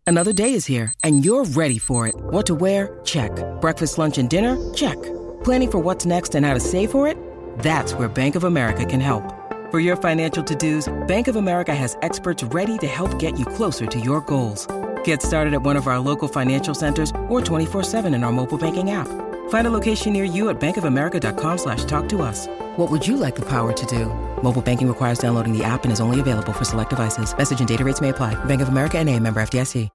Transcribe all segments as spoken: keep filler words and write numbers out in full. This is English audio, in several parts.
Another day is here, and you're ready for it. What to wear? Check. Breakfast, lunch, and dinner? Check. Planning for what's next and how to save for it? That's where Bank of America can help. For your financial to-dos, Bank of America has experts ready to help get you closer to your goals. Get started at one of our local financial centers or twenty-four seven in our mobile banking app. Find a location near you at bankofamerica.com slash talk to us. What would you like the power to do? Mobile banking requires downloading the app and is only available for select devices. Message and data rates may apply. Bank of America N A, member F D I C.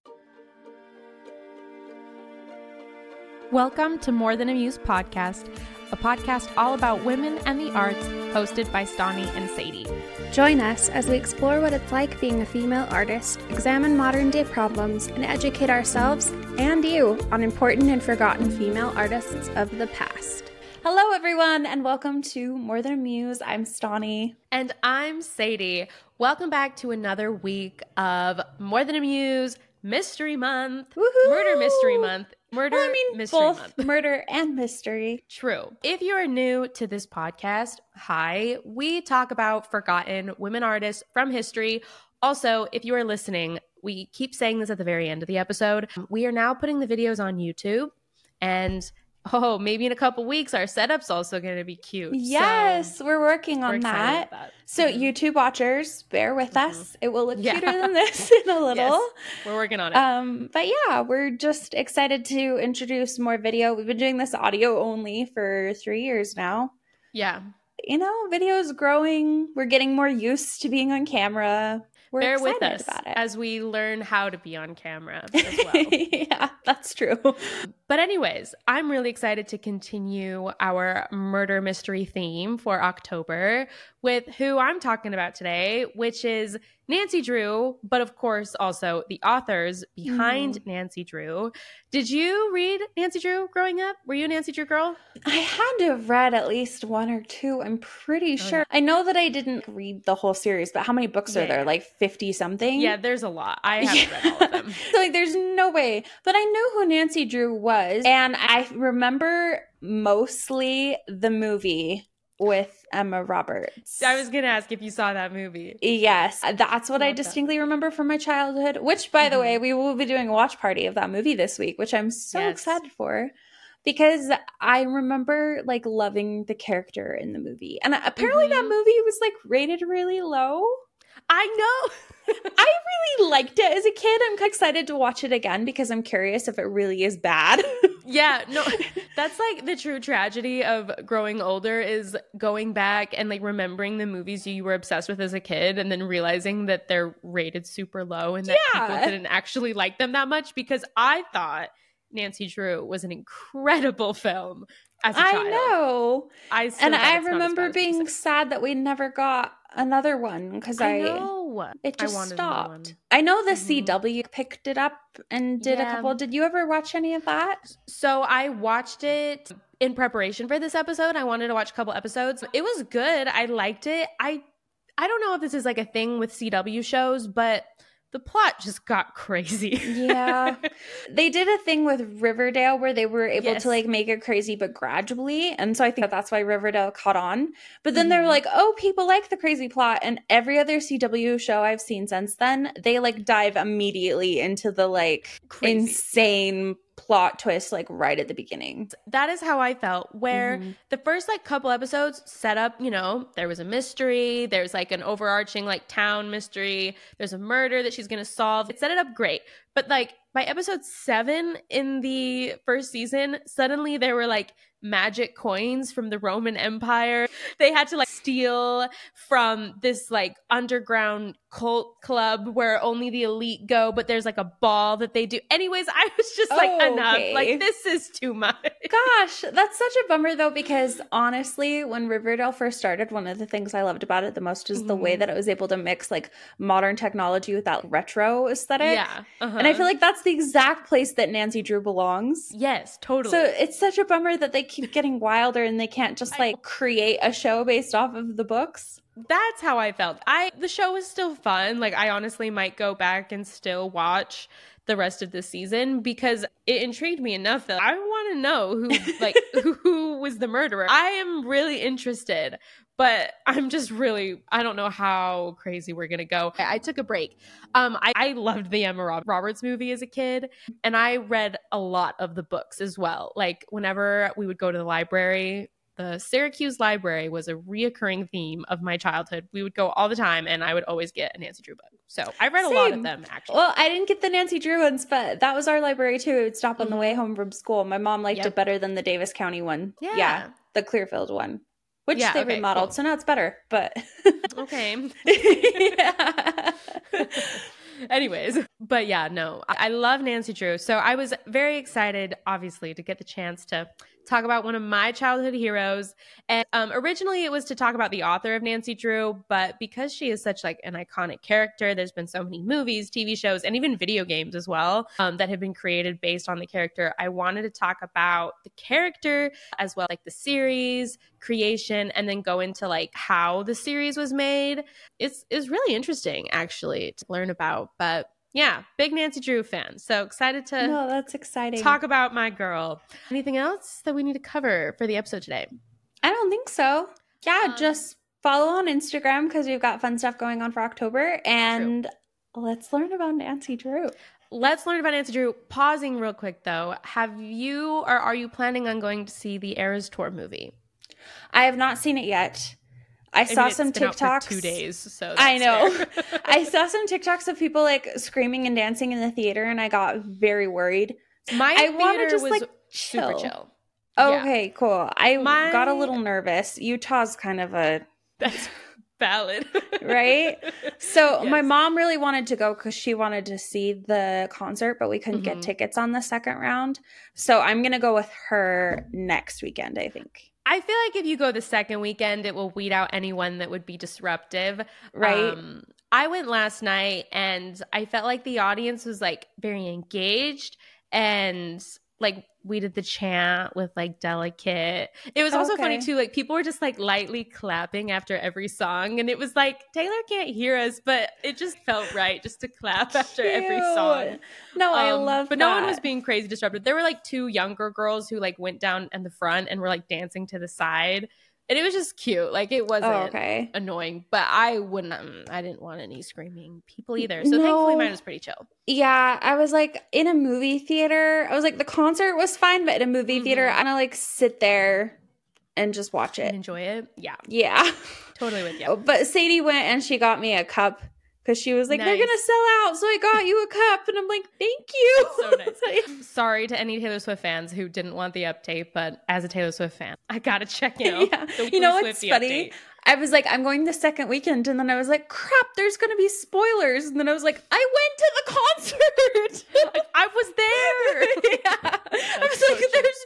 Welcome to More Than a Muse podcast, a podcast all about women and the arts, hosted by Stani and Sadie. Join us as we explore what it's like being a female artist, examine modern-day problems, and educate ourselves and you on important and forgotten female artists of the past. Hello, everyone, and welcome to More Than a Muse. I'm Stani. And I'm Sadie. Welcome back to another week of More Than a Muse Mystery Month. Woohoo! Murder Mystery Month. Murder well, I mean, Mystery both Month. murder and mystery. True. If you are new to this podcast, hi. We talk about forgotten women artists from history. Also, if you are listening, we keep saying this at the very end of the episode. We are now putting the videos on YouTube, and oh, maybe in a couple weeks, our setup's also going to be cute. Yes, so we're working on we're that. that. So mm-hmm. YouTube watchers, bear with mm-hmm. us. It will look yeah. cuter than this in a little. Yes, we're working on it. Um, but yeah, we're just excited to introduce more video. We've been doing this audio only for three years now. Yeah. You know, video is growing. We're getting more used to being on camera. We're Bear excited with us about it. as we learn how to be on camera as well. Yeah, that's true. But anyways, I'm really excited to continue our murder mystery theme for October with who I'm talking about today, which is Nancy Drew, but of course also the authors behind mm. Nancy Drew. Did you read Nancy Drew growing up? Were you a Nancy Drew girl? I had to have read at least one or two, I'm pretty sure. Oh, yeah. I know that I didn't read the whole series, but how many books yeah. are there? Like fifty something? Yeah, there's a lot. I haven't yeah. read all of them. So like there's no way. But I knew who Nancy Drew was, and I remember mostly the movie with Emma Roberts. I was going to ask if you saw that movie. Yes. That's what Love I distinctly that. remember from my childhood, which, by mm-hmm. the way, we will be doing a watch party of that movie this week, which I'm so yes. excited for. Because I remember, like, loving the character in the movie. And apparently mm-hmm. that movie was, like, rated really low. I know. I really liked it as a kid. I'm excited to watch it again because I'm curious if it really is bad. Yeah, no, that's like the true tragedy of growing older is going back and like remembering the movies you were obsessed with as a kid and then realizing that they're rated super low and that yeah. people didn't actually like them that much, because I thought Nancy Drew was an incredible film as a child. I know. I still and I remember being sad that we never got another one because I, I know it just I stopped. I know the mm-hmm. C W picked it up and did yeah. a couple. Did you ever watch any of that? So I watched it in preparation for this episode. I wanted to watch a couple episodes. It was good. I liked it. I I don't know if this is like a thing with C W shows, but the plot just got crazy. Yeah. They did a thing with Riverdale where they were able yes. to like make it crazy, but gradually. And so I think that that's why Riverdale caught on. But then mm-hmm. they were like, oh, people like the crazy plot. And every other C W show I've seen since then, they like dive immediately into the like crazy. insane plot twist like right at the beginning. That is how I felt, where mm-hmm. the first like couple episodes set up, you know, there was a mystery, there's like an overarching like town mystery, there's a murder that she's gonna solve. It set it up great. But like by episode seven in the first season, suddenly there were like magic coins from the Roman Empire. They had to like steal from this like underground cult club where only the elite go, but there's like a ball that they do. Anyways, I was just like, oh, enough. Okay. Like, this is too much. Gosh, that's such a bummer though, because honestly, when Riverdale first started, one of the things I loved about it the most is mm-hmm. the way that it was able to mix like modern technology with that retro aesthetic. Yeah. Uh-huh. And I feel like that's the exact place that Nancy Drew belongs. Yes, totally. So it's such a bummer that they keep getting wilder and they can't just like create a show based off of the books. That's how I felt. I the show was still fun. Like, I honestly might go back and still watch the rest of the season because it intrigued me enough that I want to know who like who, who was the murderer. I am really interested, but I'm just really, I don't know how crazy we're gonna go. I, I took a break. Um, I, I loved the Emma Rob- Roberts movie as a kid, and I read a lot of the books as well. Like, whenever we would go to the library, the Syracuse Library was a reoccurring theme of my childhood. We would go all the time, and I would always get a Nancy Drew book. So I read Same. a lot of them, actually. Well, I didn't get the Nancy Drew ones, but that was our library too. It would stop on the way home from school. My mom liked Yep. it better than the Davis County one. Yeah. Yeah, the Clearfield one, which Yeah, they okay, remodeled, cool. so now it's better. But Okay. yeah. Anyways, but yeah, no, I I love Nancy Drew. So I was very excited, obviously, to get the chance to talk about one of my childhood heroes. And um, originally it was to talk about the author of Nancy Drew, but because she is such like an iconic character, there's been so many movies, T V shows, and even video games as well um, that have been created based on the character. I wanted to talk about the character as well, like the series, creation, and then go into like how the series was made. It's, it's really interesting, actually, to learn about. But yeah, big Nancy Drew fan. So excited to No, that's exciting. talk about my girl. Anything else that we need to cover for the episode today? I don't think so. Yeah, Um, just follow on Instagram because we've got fun stuff going on for October. And let's learn about Nancy Drew. Let's learn about Nancy Drew. Pausing real quick, though. Have you or are you planning on going to see the Eras Tour movie? I have not seen it yet. I, I saw mean, some it's been out for TikToks. two days, so I that's know. fair. I saw some TikToks of people like screaming and dancing in the theater, and I got very worried. My I want to theater just was like super chill. chill. Yeah. Okay, cool. I My- got a little nervous. Utah's kind of a That's valid. right. So Yes. my mom really wanted to go because she wanted to see the concert, but we couldn't Mhm. get tickets on the second round. So I'm gonna go with her next weekend, I think. I feel like if you go the second weekend, it will weed out anyone that would be disruptive. Right. Um, I went last night and I felt like the audience was like very engaged and like we did the chant with like Delicate. It was also funny Okay. too. Like people were just like lightly clapping after every song. And it was like, Taylor can't hear us, but it just felt right just to clap after every song. Cute. No, I Um, love but that. no one was being crazy disruptive. There were like two younger girls who like went down in the front and were like dancing to the side, and it was just cute. Like it wasn't Oh, okay. annoying, but I wouldn't. Um, I didn't want any screaming people either. So thankfully, No. mine was pretty chill. Yeah, I was like in a movie theater. I was like, the concert was fine, but in a movie theater, Mhm. I'm gonna like sit there and just watch And it. enjoy it. Yeah, Yeah. totally with you. But Sadie went and she got me a cup because she was like, they're Nice. gonna sell out. So I got you a cup. And I'm like, thank you. So nice. Sorry to any Taylor Swift fans who didn't want the update, but as a Taylor Swift fan, I gotta check in. Yeah. the You know weekly what's Swiftie funny? update. I was like, I'm going the second weekend. And then I was like, crap, there's going to be spoilers. And then I was like, I went to the concert. I was there. yeah. I was so like, true. there's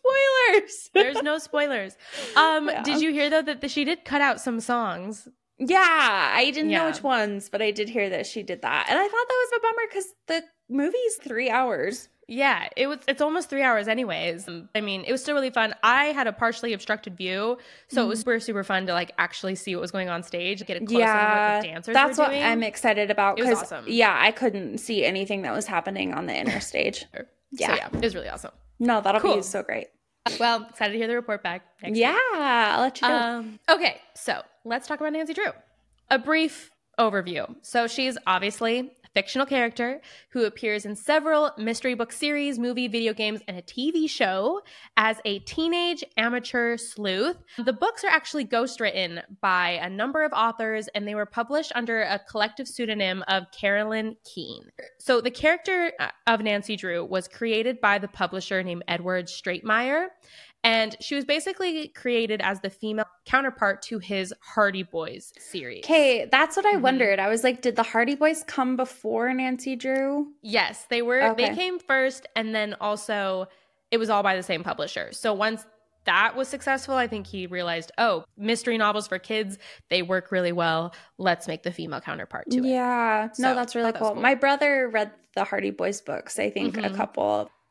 no spoilers. There's no spoilers. Um, Yeah. Did you hear though that the, she did cut out some songs? Yeah, I didn't know Yeah. which ones, but I did hear that she did that. And I thought that was a bummer because the movie's three hours. Yeah, it was. It's almost three hours, anyways. Um, I mean, it was still really fun. I had a partially obstructed view, so it was super, super fun to like actually see what was going on stage, get a close on Yeah, what the dancers that's were what doing. I'm excited about. It was 'cause, awesome. Yeah, I couldn't see anything that was happening on the inner stage. So Yeah. yeah, it was really awesome. No, that'll Cool. be so great. Well, excited to hear the report back. Next Yeah, week. I'll let you know. Um, okay, so let's talk about Nancy Drew. A brief overview. So she's obviously a fictional character who appears in several mystery book series, movie, video games, and a T V show as a teenage amateur sleuth. The books are actually ghostwritten by a number of authors, and they were published under a collective pseudonym of Carolyn Keene. So the character of Nancy Drew was created by the publisher named Edward Stratemeyer. And she was basically created as the female counterpart to his Hardy Boys series. Okay, that's what I Mhm. wondered. I was like, did the Hardy Boys come before Nancy Drew? Yes, they were. Okay. They came first, and then also it was all by the same publisher. So once that was successful, I think he realized, oh, mystery novels for kids, they work really well. Let's make the female counterpart to it. Yeah, no, So, that's really thought that was cool. cool. My brother read the Hardy Boys books, I think a Mhm. couple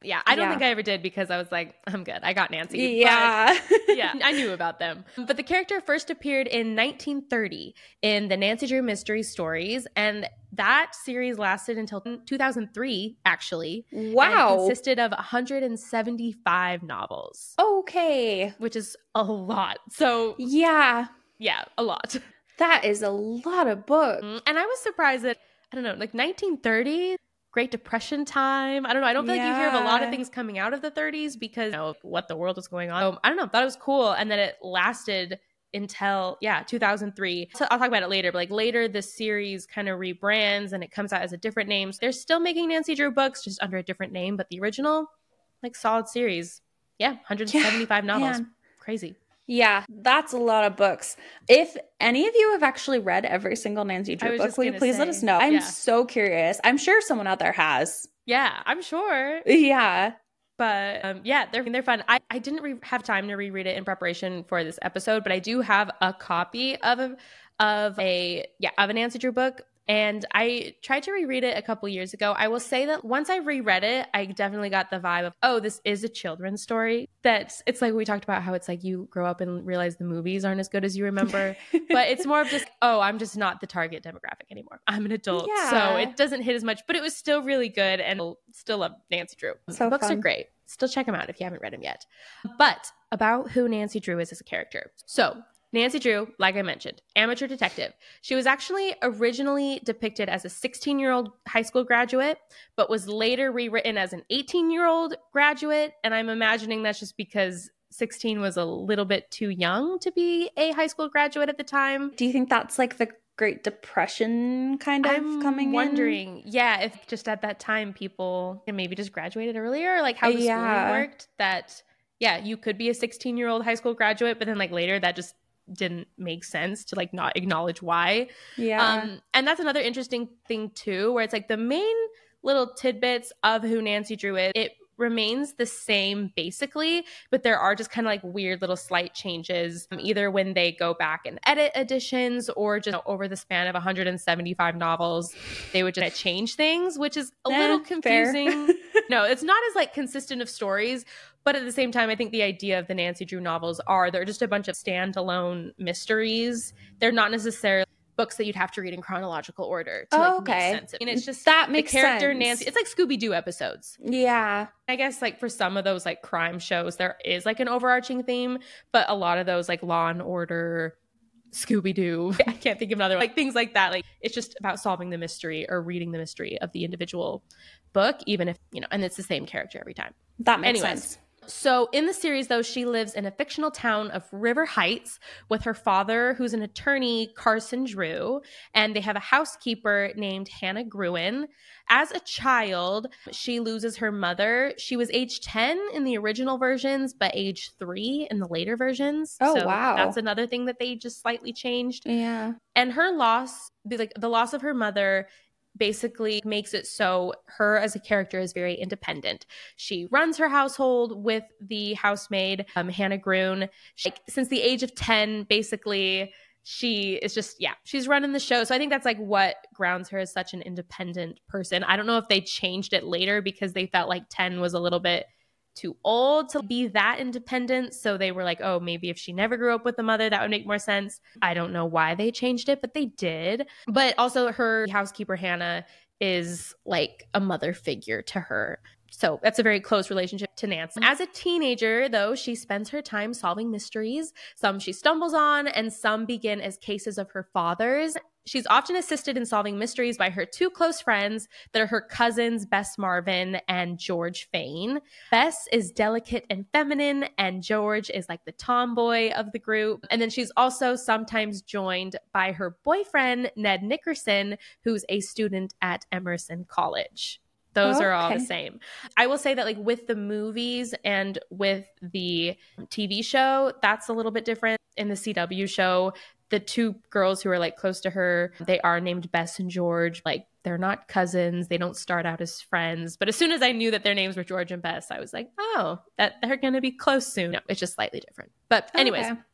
Yeah, I don't Yeah. think I ever did because I was like, I'm good. I got Nancy. Yeah. But, yeah, I knew about them. But the character first appeared in nineteen thirty in the Nancy Drew Mystery Stories, and that series lasted until two thousand three, actually. Wow. And consisted of one hundred seventy-five novels, Okay. which is a lot. So, Yeah. yeah, a lot. That is a lot of books. And I was surprised that, I don't know, like nineteen thirty, Great Depression time. I don't know. I don't feel like you hear of a lot of Yeah. things coming out of the thirties because, you know, what the world was going on. So, I don't know. Thought it was cool. And then it lasted until, yeah, two thousand three. So I'll talk about it later. But like later, this series kind of rebrands and it comes out as a different name. So they're still making Nancy Drew books, just under a different name. But the original, like, solid series. Yeah, one hundred seventy-five Yeah, novels. man. Crazy. Yeah, that's a lot of books. If any of you have actually read every single Nancy I Drew was book, just will you gonna please let say, us know? I'm yeah. so curious. I'm sure someone out there has. Yeah, I'm sure. Yeah. But um, yeah, they're they're fun. I, I didn't re- have time to reread it in preparation for this episode, but I do have a copy of a, of a yeah of a Nancy Drew book, and I tried to reread it a couple years ago. I will say that once I reread it, I definitely got the vibe of, oh, this is a children's story. That's it's like we talked about how it's like you grow up and realize the movies aren't as good as you remember, but it's more of just, oh, I'm just not the target demographic anymore. I'm an adult, Yeah. so it doesn't hit as much, but it was still really good, and I still love Nancy Drew. So Books fun. are great. Still check them out if you haven't read them yet. But about who Nancy Drew is as a character. So Nancy Drew, like I mentioned, amateur detective. She was actually originally depicted as a sixteen-year-old high school graduate, but was later rewritten as an eighteen-year-old graduate. And I'm imagining that's just because sixteen was a little bit too young to be a high school graduate at the time. Do you think that's like the Great Depression kind of I'm coming in? wondering, yeah, if just at that time people maybe just graduated earlier, like how the Yeah. schooling worked, that, yeah, you could be a sixteen-year-old high school graduate, but then like later that just didn't make sense to like not acknowledge why. Yeah. Um, and that's another interesting thing too, where it's like the main little tidbits of who Nancy Drew is, it remains the same basically, but there are just kind of like weird little slight changes, um, either when they go back and edit editions or just, you know, over the span of one hundred seventy-five novels, they would just change things, which is a Eh, little fair. confusing. No, it's not as like consistent of stories, but at the same time, I think the idea of the Nancy Drew novels are they're just a bunch of standalone mysteries. They're not necessarily books that you'd have to read in chronological order to Oh, like okay. make sense of. I mean, it's just That makes the character sense. Nancy. It's like Scooby-Doo episodes. Yeah. I guess like for some of those like crime shows, there is like an overarching theme, but a lot of those like Law and Order, Scooby-Doo, I can't think of another, like things like that. Like it's just about solving the mystery or reading the mystery of the individual book, even if, you know, and it's the same character every time. That makes Anyways. sense. So in the series, though, she lives in a fictional town of River Heights with her father, who's an attorney, Carson Drew, and they have a housekeeper named Hannah Gruen. As a child, she loses her mother. She was age ten in the original versions, but age three in the later versions. Oh, so wow. That's another thing that they just slightly changed. Yeah. And her loss, the- like the loss of her mother, basically makes it so her as a character is very independent. She runs her household with the housemaid, um, Hannah Gruen. She, like, since the age of ten, basically, she is just, yeah, she's running the show. So I think that's like what grounds her as such an independent person. I don't know if they changed it later because they felt like ten was a little bit too old to be that independent. So they were like, oh, maybe if she never grew up with a mother, that would make more sense. I don't know why they changed it, but they did. But also her housekeeper, Hannah, is like a mother figure to her. So that's a very close relationship to Nancy. As a teenager, though, she spends her time solving mysteries. Some she stumbles on, and some begin as cases of her father's. She's often assisted in solving mysteries by her two close friends that are her cousins, Bess Marvin and George Fane. Bess is delicate and feminine, and George is like the tomboy of the group. And then she's also sometimes joined by her boyfriend, Ned Nickerson, who's a student at Emerson College. Those are all the Okay. same. I will say that like with the movies and with the T V show, that's a little bit different. In the C W show, the two girls who are like close to her, they are named Bess and George. Like they're not cousins. They don't start out as friends. But as soon as I knew that their names were George and Bess, I was like, oh, that they're going to be close soon. No, it's just slightly different. But anyways, Okay.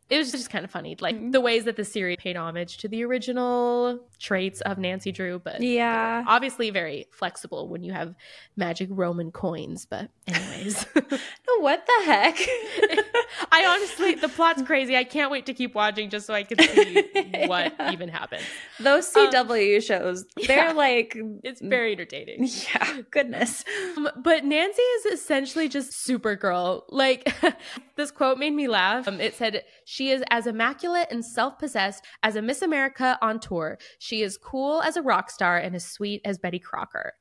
It was just kind of funny, like the ways that the series paid homage to the original traits of Nancy Drew, but yeah, obviously very flexible when you have magic Roman coins. But anyways, no, what the heck? I honestly, the plot's crazy. I can't wait to keep watching just so I can see what Yeah. even happens. Those C W um, shows, they're yeah, like, it's very entertaining. Yeah, goodness. Um, but Nancy is essentially just Supergirl. Like, this quote made me laugh. Um, it said, "She is as immaculate and self-possessed as a Miss America on tour. She is cool as a rock star and as sweet as Betty Crocker."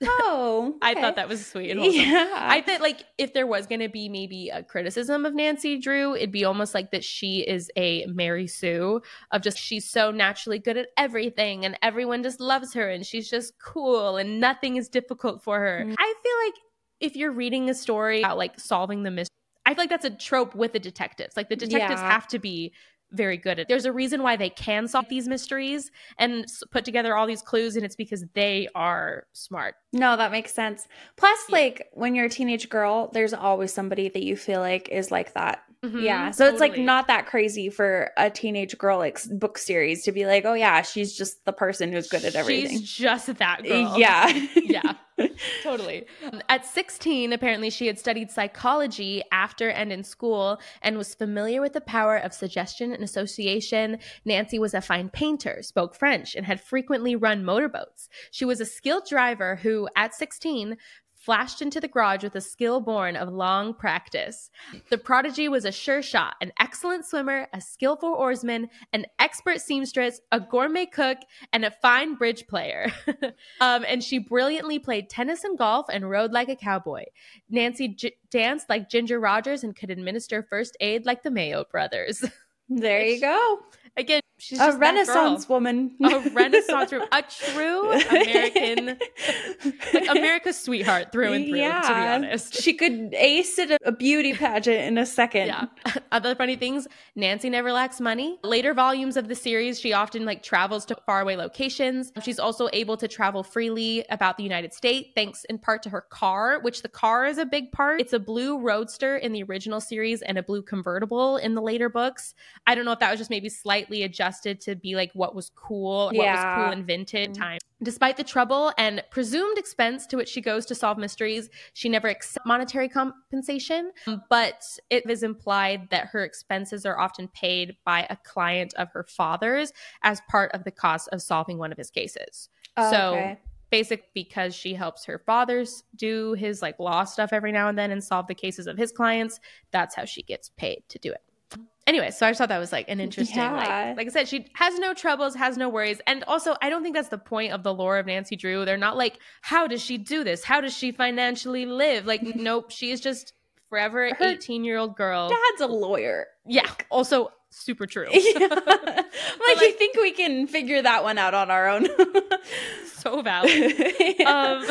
Oh, okay. I thought that was sweet and wholesome. Yeah. I thought, like, if there was going to be maybe a criticism of Nancy Drew, it'd be almost like that she is a Mary Sue of just, she's so naturally good at everything and everyone just loves her and she's just cool and nothing is difficult for her. Mm. I feel like if you're reading a story about like solving the mystery, I feel like that's a trope with the detectives. Like the detectives Yeah. have to be very good at. There's a reason why they can solve these mysteries and put together all these clues, and it's because they are smart. No, that makes sense. Plus, yeah. like when you're a teenage girl, there's always somebody that you feel like is like that. Mm-hmm, yeah. So totally. It's like not that crazy for a teenage girl like book series to be like, oh yeah, she's just the person who's good at everything. She's just that girl. Yeah. Yeah. Totally. At sixteen, apparently she had studied psychology after and in school and was familiar with the power of suggestion and association. Nancy was a fine painter, spoke French, and had frequently run motorboats. She was a skilled driver who, at sixteen, flashed into the garage with a skill born of long practice. The prodigy was a sure shot, an excellent swimmer, a skillful oarsman, an expert seamstress, a gourmet cook, and a fine bridge player. um, and she brilliantly played tennis and golf and rode like a cowboy. Nancy j- danced like Ginger Rogers and could administer first aid like the Mayo brothers. There you go. Again, she's a just Renaissance woman. A Renaissance woman. A true American, like America's sweetheart through and through, yeah. to be honest. She could ace at a beauty pageant in a second. Yeah. Other funny things, Nancy never lacks money. Later volumes of the series, she often like travels to faraway locations. She's also able to travel freely about the United States, thanks in part to her car, which the car is a big part. It's a blue roadster in the original series and a blue convertible in the later books. I don't know if that was just maybe slightly adjusted to be like what was cool, what yeah. was cool in vintage time. Despite the trouble and presumed expense to which she goes to solve mysteries, she never accepts monetary compensation, but it is implied that her expenses are often paid by a client of her father's as part of the cost of solving one of his cases. Oh, so okay. Basic because she helps her fathers do his like law stuff every now and then and solve the cases of his clients, that's how she gets paid to do it. Anyway, so I just thought that was like an interesting, yeah. like, like I said, she has no troubles, has no worries. And also, I don't think that's the point of the lore of Nancy Drew. They're not like, how does she do this? How does she financially live? Like, nope, she is just forever an eighteen-year-old girl. Dad's a lawyer. Yeah, also super true. Yeah. like, like, you think we can figure that one out on our own? So valid. um,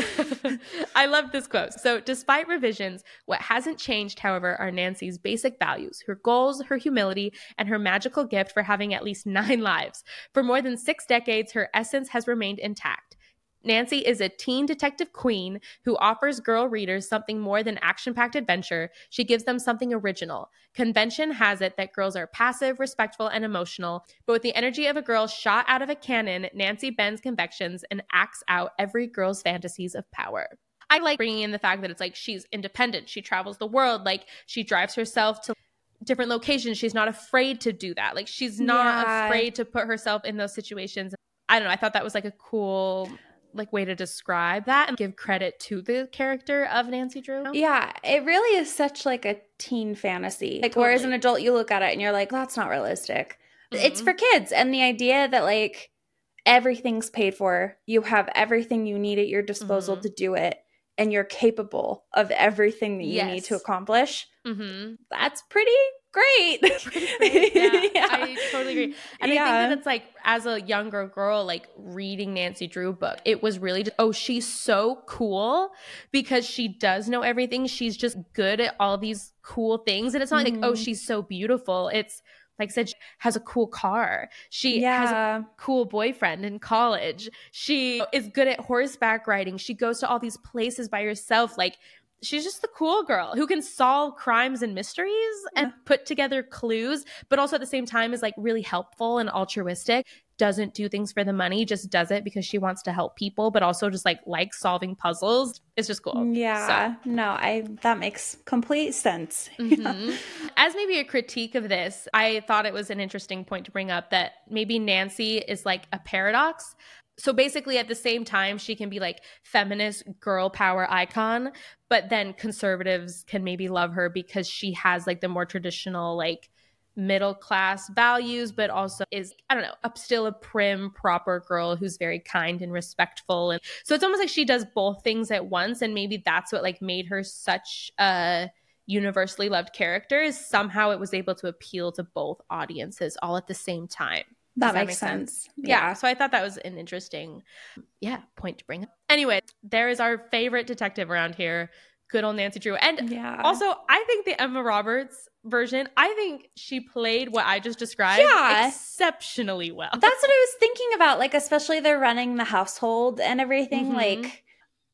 I love this quote. So, despite revisions, what hasn't changed, however, are Nancy's basic values, her goals, her humility, and her magical gift for having at least nine lives. For more than six decades, her essence has remained intact. Nancy is a teen detective queen who offers girl readers something more than action-packed adventure. She gives them something original. Convention has it that girls are passive, respectful, and emotional, but with the energy of a girl shot out of a cannon, Nancy bends convictions and acts out every girl's fantasies of power. I like bringing in the fact that it's like she's independent. She travels the world. Like she drives herself to different locations. She's not afraid to do that. Like she's not yeah. afraid to put herself in those situations. I don't know. I thought that was like a cool like way to describe that and give credit to the character of Nancy Drew. Yeah, it really is such like a teen fantasy. Like Totally. whereas an adult, you look at it and you're like, that's not realistic. Mm-hmm. It's for kids. And the idea that like everything's paid for, you have everything you need at your disposal mm-hmm. to do it, and you're capable of everything that you yes. need to accomplish. Mm-hmm. That's pretty great. Pretty great. Yeah, yeah, I totally agree. And yeah. I think that it's like, as a younger girl, like reading Nancy Drew book, it was really just, oh, she's so cool because she does know everything. She's just good at all these cool things. And it's not mm-hmm. like, oh, she's so beautiful. It's like I said, she has a cool car. She yeah. has a cool boyfriend in college. She is good at horseback riding. She goes to all these places by herself. Like, she's just the cool girl who can solve crimes and mysteries and put together clues, but also at the same time is like really helpful and altruistic. Doesn't do things for the money, just does it because she wants to help people, but also just like likes solving puzzles. It's just cool. Yeah. So. No, I that makes complete sense. Mm-hmm. As maybe a critique of this, I thought it was an interesting point to bring up that maybe Nancy is like a paradox. So basically at the same time, she can be like feminist girl power icon, but then conservatives can maybe love her because she has like the more traditional like middle class values, but also is, I don't know, up still a prim, proper girl who's very kind and respectful. And so it's almost like she does both things at once. And maybe that's what like made her such a universally loved character, is somehow it was able to appeal to both audiences all at the same time. That, that makes sense. sense. Yeah. yeah. So I thought that was an interesting, yeah, point to bring up. Anyway, there is our favorite detective around here, good old Nancy Drew. And yeah. also, I think the Emma Roberts version, I think she played what I just described yeah. exceptionally well. That's what I was thinking about, like, especially they're running the household and everything. Mm-hmm. Like,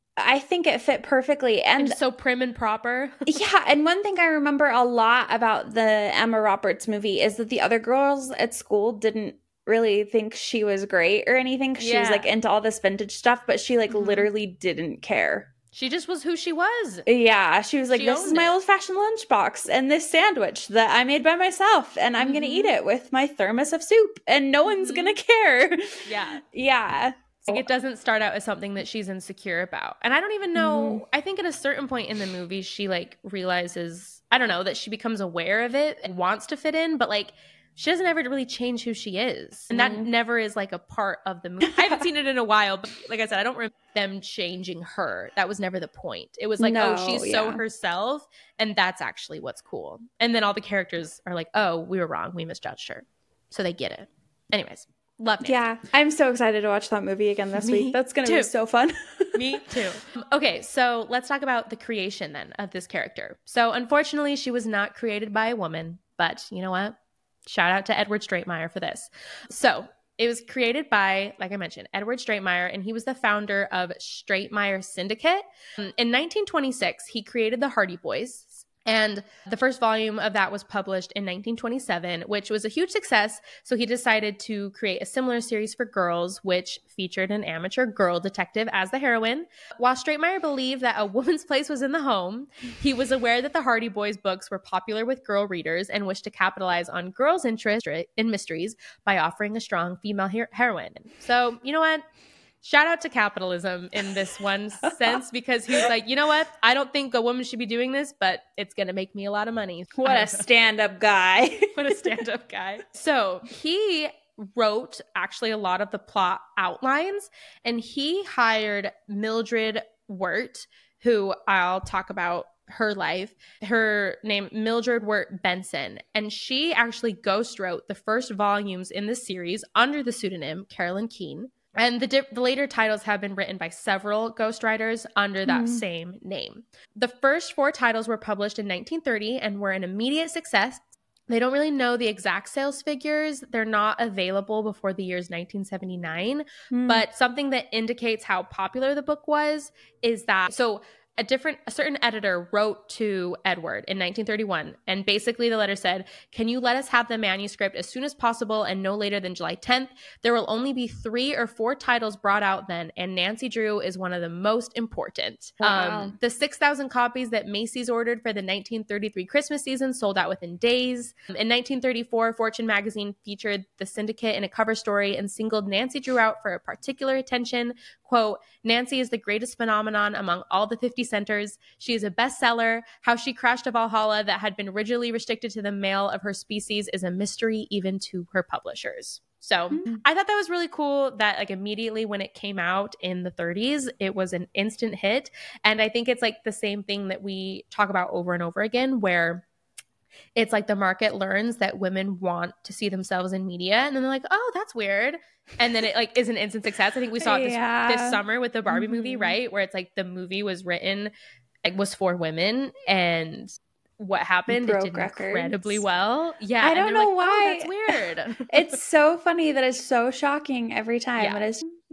I think it fit perfectly. And, and so prim and proper. Yeah. And one thing I remember a lot about the Emma Roberts movie is that the other girls at school didn't really think she was great or anything. Yeah. She was like into all this vintage stuff, but she like mm-hmm. literally didn't care. She just was who she was. Yeah. She was like, she this is my it. old-fashioned lunchbox and this sandwich that I made by myself, and I'm mm-hmm. going to eat it with my thermos of soup, and no one's mm-hmm. going to care. Yeah. Yeah. Like, it doesn't start out as something that she's insecure about. And I don't even know, mm-hmm. I think at a certain point in the movie, she like realizes, I don't know, that she becomes aware of it and wants to fit in, but like, she doesn't ever really change who she is. And that mm-hmm. never is like a part of the movie. I haven't seen it in a while, but like I said, I don't remember them changing her. That was never the point. It was like, no, oh, she's yeah. so herself, and that's actually what's cool. And then all the characters are like, oh, we were wrong. We misjudged her. So they get it. Anyways, love Nancy. Yeah, I'm so excited to watch that movie again this Me week. That's going to be so fun. Me too. Okay, so let's talk about the creation then of this character. So unfortunately, she was not created by a woman, but you know what? Shout out to Edward Stratemeyer for this. So it was created by, like I mentioned, Edward Stratemeyer, and he was the founder of Stratemeyer Syndicate. In nineteen twenty-six, he created the Hardy Boys. And the first volume of that was published in nineteen twenty-seven, which was a huge success. So he decided to create a similar series for girls, which featured an amateur girl detective as the heroine. While Stratemeyer believed that a woman's place was in the home, he was aware that the Hardy Boys books were popular with girl readers and wished to capitalize on girls' interest in mysteries by offering a strong female her- heroine. So, you know what? Shout out to capitalism in this one sense, because he was like, you know what? I don't think a woman should be doing this, but it's going to make me a lot of money. What a stand-up guy. What a stand-up guy. So he wrote actually a lot of the plot outlines, and he hired Mildred Wirt, who I'll talk about her life, her name Mildred Wirt Benson, and she actually ghost wrote the first volumes in the series under the pseudonym Carolyn Keene. And the, di- the later titles have been written by several ghostwriters under that mm. same name. The first four titles were published in nineteen thirty and were an immediate success. They don't really know the exact sales figures. They're not available before the years nineteen seventy-nine. Mm. But something that indicates how popular the book was is that, so a different, a certain editor wrote to Edward in nineteen thirty-one, and basically the letter said, can you let us have the manuscript as soon as possible and no later than July tenth? There will only be three or four titles brought out then, and Nancy Drew is one of the most important. Wow. Um, the six thousand copies that Macy's ordered for the nineteen thirty-three Christmas season sold out within days. In nineteen thirty-four, Fortune magazine featured the syndicate in a cover story and singled Nancy Drew out for a particular attention. Quote, Nancy is the greatest phenomenon among all the fifty centers. She is a bestseller. How she crashed to Valhalla that had been rigidly restricted to the male of her species is a mystery even to her publishers. So mm-hmm. I thought that was really cool that like immediately when it came out in the thirties, it was an instant hit. And I think it's like the same thing that we talk about over and over again, where it's like the market learns that women want to see themselves in media, and then they're like, oh, that's weird. And then it like is an instant success. I think we saw it this, yeah. this summer with the Barbie mm-hmm. movie, right? Where it's like the movie was written, it was for women, and what happened? Broke it did records. incredibly well. Yeah. I don't know like, why. Oh, that's weird. It's so funny that it's so shocking every time. Yeah. It is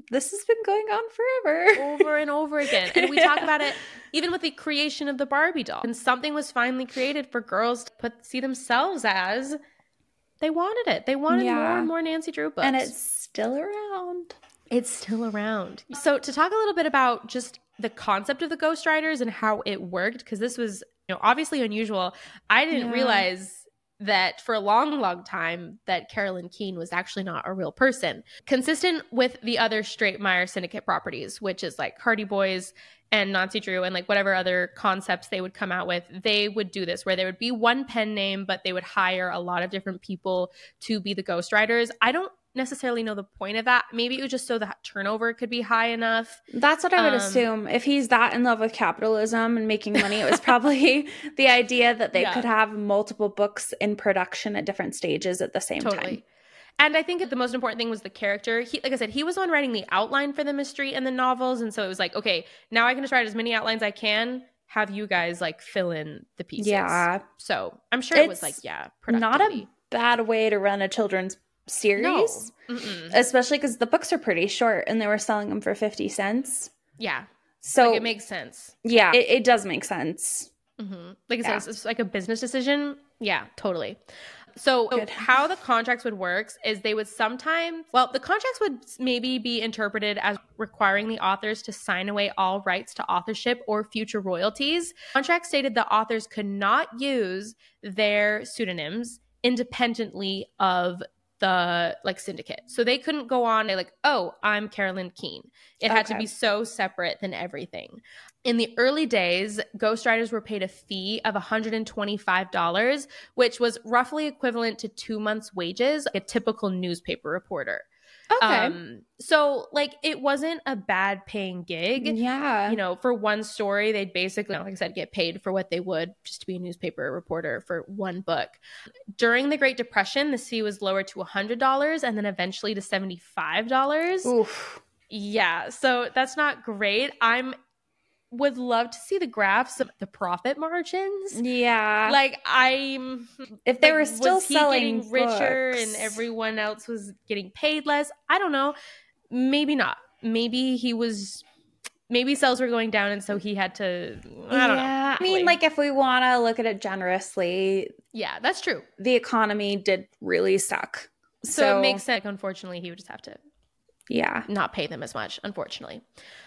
this has been going on forever. Over and over again. And we talk about it even with the creation of the Barbie doll. And something was finally created for girls to put see themselves as. They wanted it. They wanted Yeah. more and more Nancy Drew books. And it's still around. It's still around. So to talk a little bit about just the concept of the Ghostwriters and how it worked, because this was, you know, obviously unusual. I didn't Yeah. realize that for a long, long time that Carolyn Keene was actually not a real person. Consistent with the other Stratemeyer Syndicate properties, which is like Hardy Boys and Nancy Drew and like whatever other concepts they would come out with, they would do this where there would be one pen name, but they would hire a lot of different people to be the Ghostwriters. I don't necessarily know the point of that. Maybe it was just so that turnover could be high enough. That's what I would Um, assume. If he's that in love with capitalism and making money, it was probably the idea that they Yeah. could have multiple books in production at different stages at the same Totally. time. And I think the most important thing was the character. He, like I said, he was on writing the outline for the mystery and the novels. And so it was like, okay, now I can just write as many outlines I can, have you guys like fill in the pieces. Yeah. So I'm sure it was It's like, yeah, Not a productivity. bad way to run a children's series, No. Mm-mm. especially because the books are pretty short and they were selling them for fifty cents. Yeah. So Like it makes sense. yeah, it, it does make sense. Mm-hmm. Like I Yeah. said, it's like a business decision. Yeah, totally. So Good. how the contracts would work is they would sometimes, well, the contracts would maybe be interpreted as requiring the authors to sign away all rights to authorship or future royalties. Contracts stated the authors could not use their pseudonyms independently of the like syndicate. So they couldn't go on and like, oh, I'm Carolyn Keene. It had to Okay. be so separate than everything. In the early days, ghostwriters were paid a fee of one hundred twenty-five dollars, which was roughly equivalent to two months' wages, like a typical newspaper reporter. Okay. Um, so like it wasn't a bad paying gig. yeah. You know, for one story, they'd basically, like I said, get paid for what they would just to be a newspaper reporter for one book. During the Great Depression, the fee was lowered to one hundred dollars and then eventually to seventy-five dollars. Oof. Yeah, so that's not great. I'm would love to see the graphs of the profit margins. Yeah. Like I'm if they like, were still was he selling getting richer books. and everyone else was getting paid less? I don't know. Maybe not. Maybe he was maybe sales were going down and so he had to I don't yeah. know. I mean, like if we want to look at it generously, Yeah, that's true. the economy did really suck. So, So, it makes sense. Unfortunately, he would just have to yeah. not pay them as much, unfortunately.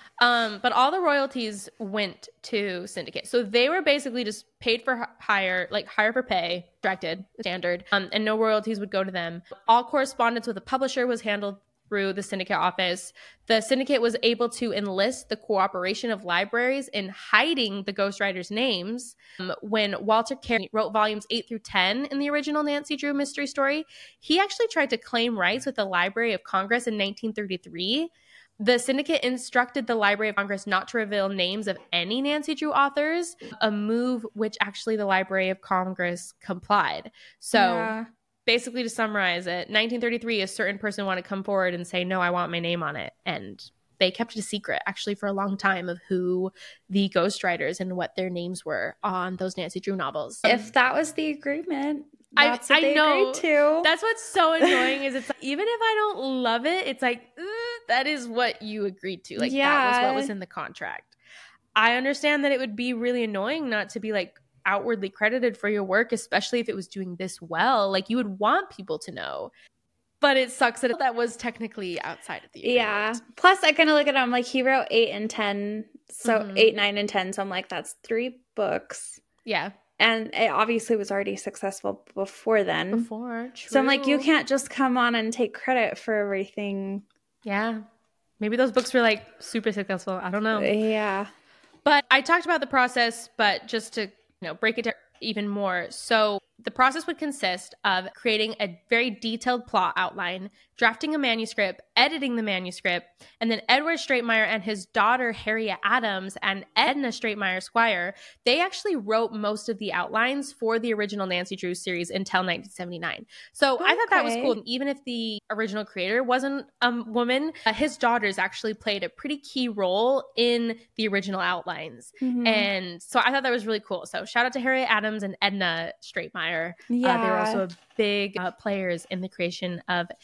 Um, but all the royalties went to Syndicate. So they were basically just paid for h- hire, like hire for pay, directed, standard, um, and no royalties would go to them. All correspondence with the publisher was handled through the Syndicate office. The Syndicate was able to enlist the cooperation of libraries in hiding the ghostwriters' names. Um, when Walter Carey wrote volumes eight through ten in the original Nancy Drew mystery story, he actually tried to claim rights with the Library of Congress in nineteen thirty-three. The Syndicate instructed the Library of Congress not to reveal names of any Nancy Drew authors, a move which actually the Library of Congress complied. So Yeah. basically, to summarize it, nineteen thirty-three, a certain person wanted to come forward and say, no, I want my name on it. And they kept it a secret, actually, for a long time of who the ghostwriters and what their names were on those Nancy Drew novels. If that was the agreement, I- that's what I they know. agreed to. That's what's so annoying is it's like, even if I don't love it, it's like, "Ugh, that is what you agreed to. Like, that was Yeah. what was in the contract. I understand that it would be really annoying not to be like outwardly credited for your work, especially if it was doing this well. Like, you would want people to know. But it sucks that that was technically outside of the agreement. Yeah. Plus, I kind of look at him like he wrote eight and ten, so Mhm. eight, nine, and ten. So I'm like, that's three books, Yeah. and it obviously was already successful before then. Before. True. So I'm like, you can't just come on and take credit for everything. Yeah. Maybe those books were like super successful. I don't know. Yeah. But I talked about the process, but just to, you know, break it down even more. So the process would consist of creating a very detailed plot outline, drafting a manuscript, editing the manuscript, and then Edward Stratemeyer and his daughter Harriet Adams and Edna Stratemeyer Squire, they actually wrote most of the outlines for the original Nancy Drew series until nineteen seventy-nine. So I thought that was Okay. cool. Even if the original creator wasn't a woman, uh, his daughters actually played a pretty key role in the original outlines. Mhm. And so I thought that was really cool. So shout out to Harriet Adams and Edna Stratemeyer. yeah. Uh, they were also big uh, players in the creation of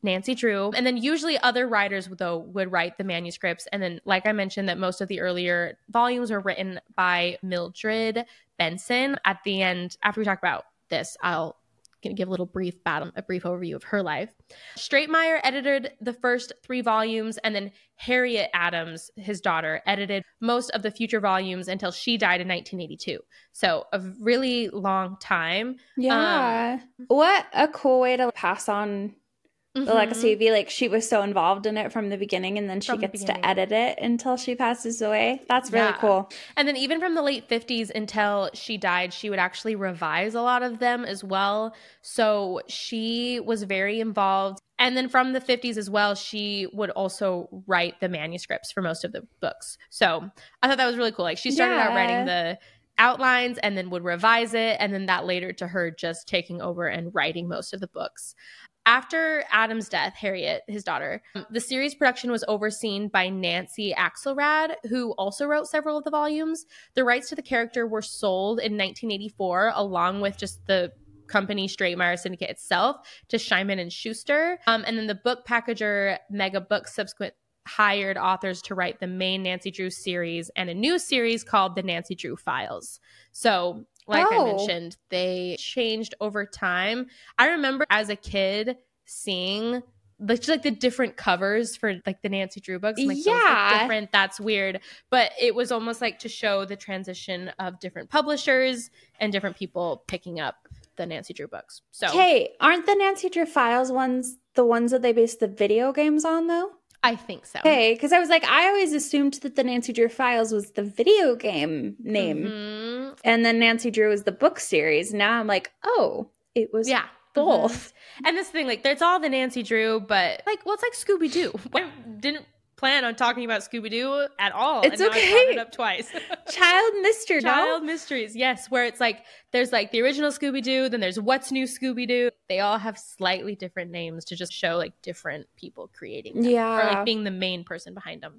Nancy Drew. And then usually other writers, though, would write the manuscripts. And then, like I mentioned, that most of the earlier volumes were written by Mildred Benson. At the end, after we talk about this, I'll going to give a little brief battle, a brief overview of her life. Stratemeyer edited the first three volumes, and then Harriet Adams, his daughter, edited most of the future volumes until she died in nineteen eighty-two. So a really long time. Yeah. Um, what a cool way to pass on the mm-hmm. legacy. Be like, she was so involved in it from the beginning, and then she from gets the to edit it until she passes away. That's really yeah. cool. And then even from the late fifties until she died, she would actually revise a lot of them as well. So she was very involved. And then from the fifties as well, she would also write the manuscripts for most of the books. So I thought that was really cool. Like, she started yeah. out writing the outlines and then would revise it, and then that later to her just taking over and writing most of the books. After Adam's death, Harriet, his daughter, the series production was overseen by Nancy Axelrad, who also wrote several of the volumes. The rights to the character were sold in nineteen eighty-four, along with just the company Stratemeyer Syndicate itself, to Scheinman and Schuster. Um, and then the book packager Mega Books subsequent hired authors to write the main Nancy Drew series and a new series called the Nancy Drew Files. So like oh. I mentioned, they changed over time. I remember as a kid seeing the, just like the different covers for like the Nancy Drew books. I'm like, yeah. those look different. That's weird. But it was almost like to show the transition of different publishers and different people picking up the Nancy Drew books. So, hey, aren't the Nancy Drew Files ones the ones that they based the video games on, though? I think so. Okay, because I was like, I always assumed that the Nancy Drew Files was the video game name. Mm-hmm. And then Nancy Drew was the book series. Now I'm like, oh, it was yeah. both. Mm-hmm. And this thing, like, it's all the Nancy Drew, but like, well, it's like Scooby-Doo. I didn't plan on talking about Scooby-Doo at all. It's and okay. Now I brought it up twice. Child mystery, Child no? mysteries, yes. Where it's like, there's like the original Scooby-Doo, then there's What's New Scooby-Doo. They all have slightly different names to just show like different people creating them. Yeah. Or like being the main person behind them.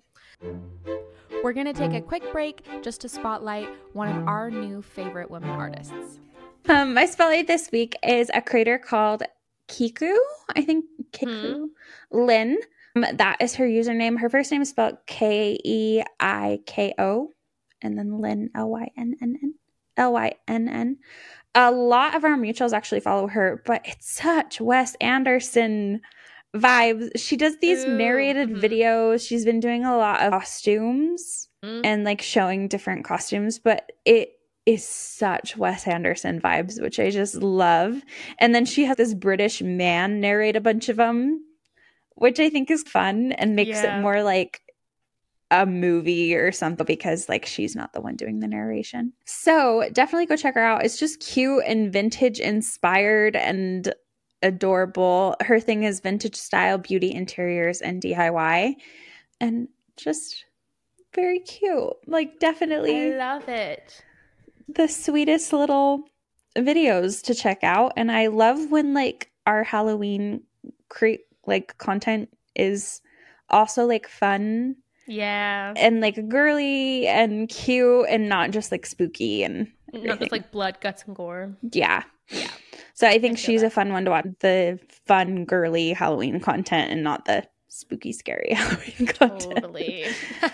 We're going to take a quick break just to spotlight one of our new favorite women artists. Um, my spotlight this week is a creator called Kiku. I think Kiku. Hmm. Lynn. Um, that is her username. Her first name is spelled K E I K O. And then Lynn, L Y N N N. L Y N N. A lot of our mutuals actually follow her, but it's such Wes Anderson vibes. She does these Ooh, narrated mm-hmm. videos. She's been doing a lot of costumes mm-hmm. and like showing different costumes, but it is such Wes Anderson vibes, which I just love. And then she has this British man narrate a bunch of them, which I think is fun and makes yeah. it more like a movie or something, because like she's not the one doing the narration. So definitely go check her out. It's just cute and vintage inspired and adorable. Her thing is vintage style beauty interiors and D I Y, and just very cute. Like, definitely I love it. The sweetest little videos to check out. And I love when like our Halloween cre- like content is also like fun. Yeah. And like girly and cute and not just like spooky and everything. Not just like blood, guts, and gore. Yeah. Yeah. So I think I she's that. a fun one to watch. The fun, girly Halloween content and not the spooky, scary Halloween content. Totally.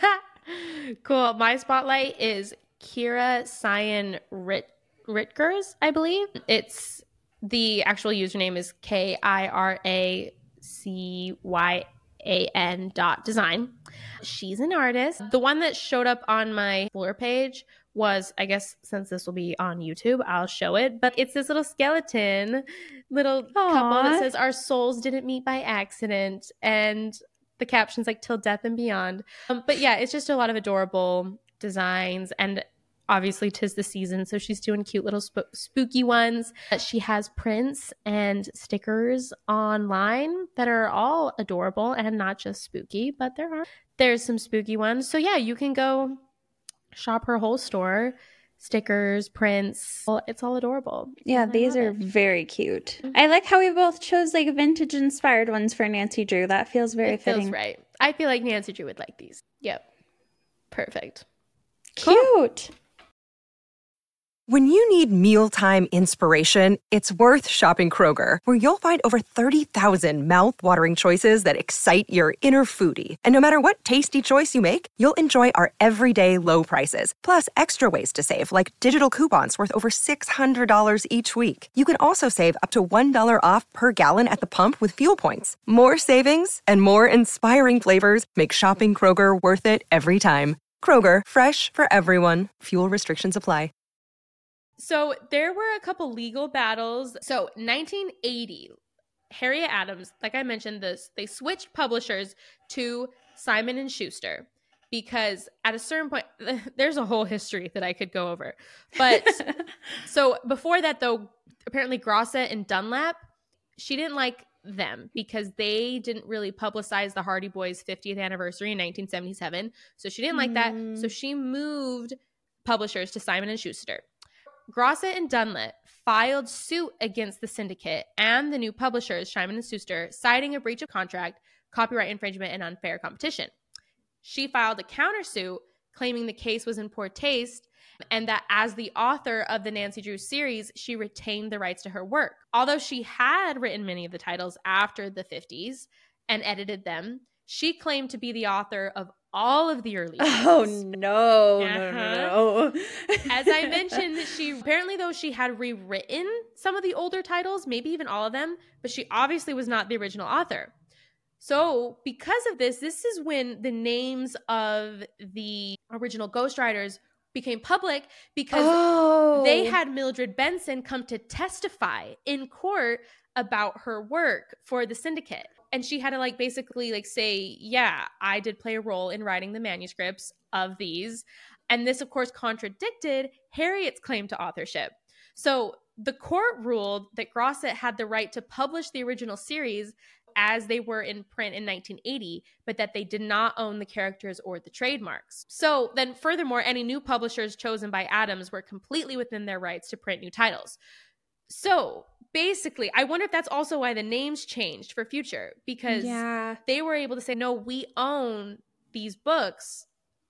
Cool. My spotlight is Kira Cyan Rit- Ritgers, I believe. It's the actual username is K I R A C Y A N dot design. She's an artist. The one that showed up on my Explore page was, I guess since this will be on YouTube, I'll show it, but it's this little skeleton, little Aww. couple that says, "Our souls didn't meet by accident," and the caption's like, "Till death and beyond." Um, but yeah, it's just a lot of adorable designs, and obviously 'tis the season, so she's doing cute little sp- spooky ones. She has prints and stickers online that are all adorable and not just spooky, but there are there's some spooky ones. So yeah, you can go shop her whole store. Stickers, prints, it's all adorable. Yeah, and these are it. very cute. Mm-hmm. I like how we both chose like vintage inspired ones for Nancy Drew. That feels very it fitting. Feels right. I feel like Nancy Drew would like these. Yep. Perfect. Cute. Cool. When you need mealtime inspiration, it's worth shopping Kroger, where you'll find over thirty thousand mouth-watering choices that excite your inner foodie. And no matter what tasty choice you make, you'll enjoy our everyday low prices, plus extra ways to save, like digital coupons worth over six hundred dollars each week. You can also save up to one dollar off per gallon at the pump with fuel points. More savings and more inspiring flavors make shopping Kroger worth it every time. Kroger, fresh for everyone. Fuel restrictions apply. So there were a couple legal battles. So nineteen eighty, Harriet Adams, like I mentioned, this they switched publishers to Simon and Schuster because at a certain point, there's a whole history that I could go over. But so before that, though, apparently Grosset and Dunlap, she didn't like them because they didn't really publicize the Hardy Boys' fiftieth anniversary in nineteen seventy-seven. So she didn't like that. So she moved publishers to Simon and Schuster. Grosset and Dunlap filed suit against the syndicate and the new publishers, Simon and Schuster, citing a breach of contract, copyright infringement, and unfair competition. She filed a countersuit claiming the case was in poor taste and that as the author of the Nancy Drew series, she retained the rights to her work. Although she had written many of the titles after the fifties and edited them, she claimed to be the author of all of the early titles. Oh, no, uh-huh. no, no, no. As I mentioned, she apparently, though, she had rewritten some of the older titles, maybe even all of them, but she obviously was not the original author. So because of this, this is when the names of the original ghostwriters became public because oh. they had Mildred Benson come to testify in court about her work for the syndicate. And she had to like basically like say, yeah, I did play a role in writing the manuscripts of these. And this, of course, contradicted Harriet's claim to authorship. So the court ruled that Grosset had the right to publish the original series as they were in print in nineteen eighty, but that they did not own the characters or the trademarks. So then furthermore, any new publishers chosen by Adams were completely within their rights to print new titles. So basically, I wonder if that's also why the names changed for future, because yeah. they were able to say, no, we own these books,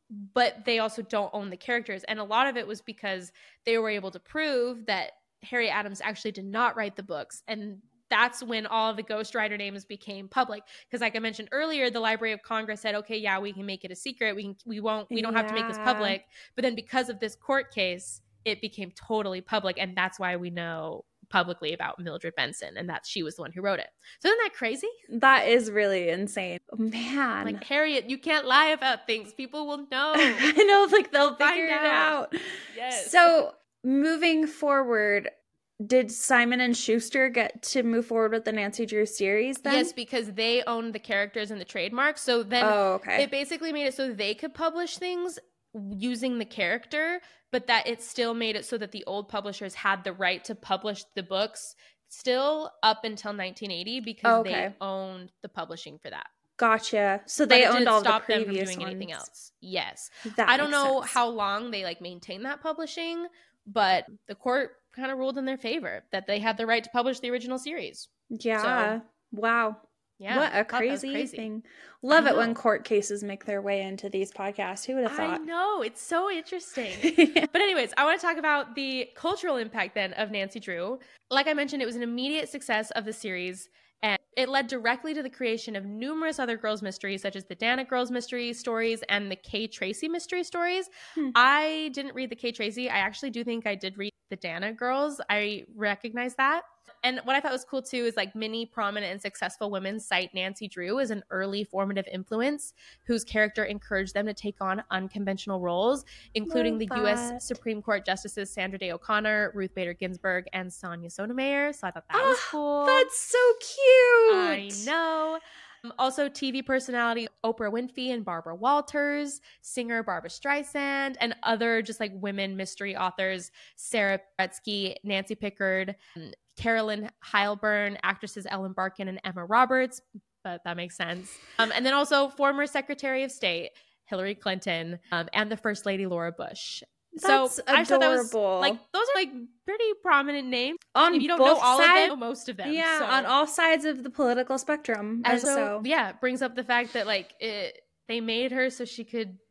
but they also don't own the characters. And a lot of it was because they were able to prove that Harriet Adams actually did not write the books. And that's when all of the ghostwriter names became public. Because like I mentioned earlier, the Library of Congress said, okay, yeah, we can make it a secret. We can, we won't, we don't yeah. have to make this public. But then because of this court case, it became totally public. And that's why we know publicly about Mildred Benson and that she was the one who wrote it. So isn't that crazy? That is really insane. Man. Like, Harriet, you can't lie about things. People will know. I know, like they'll Find figure it out. out. Yes. So moving forward, did Simon and Schuster get to move forward with the Nancy Drew series then? Yes, because they owned the characters and the trademarks. So then oh, okay. it basically made it so they could publish things using the character, but that it still made it so that the old publishers had the right to publish the books still up until nineteen eighty because okay. they owned the publishing for that. Gotcha. So they but it owned didn't all stop the them previous from doing ones. anything else. Yes. That I don't makes know sense. how long they like maintained that publishing, but the court kind of ruled in their favor that they had the right to publish the original series. Yeah. So, wow. Yeah. What a crazy, crazy. thing. Love I it when know. court cases make their way into these podcasts. Who would have thought? I know. It's so interesting. But anyways, I want to talk about the cultural impact then of Nancy Drew. Like I mentioned, it was an immediate success of the series, and it led directly to the creation of numerous other girls' mysteries, such as the Dana Girls Mystery Stories and the Kay Tracy Mystery Stories. Hmm. I didn't read the Kay Tracy. I actually do think I did read the Dana Girls. I recognize that. And what I thought was cool too is like many prominent and successful women cite Nancy Drew as an early formative influence whose character encouraged them to take on unconventional roles, including Love the that. U S Supreme Court Justices Sandra Day O'Connor, Ruth Bader Ginsburg, and Sonia Sotomayor. So I thought that oh, was cool. That's so cute. I know. Um, also, T V personality Oprah Winfrey and Barbara Walters, singer Barbara Streisand, and other just like women mystery authors, Sarah Bretsky, Nancy Pickard, um, Carolyn Heilburn, actresses Ellen Barkin and Emma Roberts, but that makes sense. Um, and then also former Secretary of State Hillary Clinton um, and the First Lady Laura Bush. That's so I thought that was adorable. like those are like pretty prominent names. On if you don't both know all sides, of them, you know most of them. Yeah, so. on all sides of the political spectrum. And And so, so, yeah, it brings up the fact that like it, they made her so she could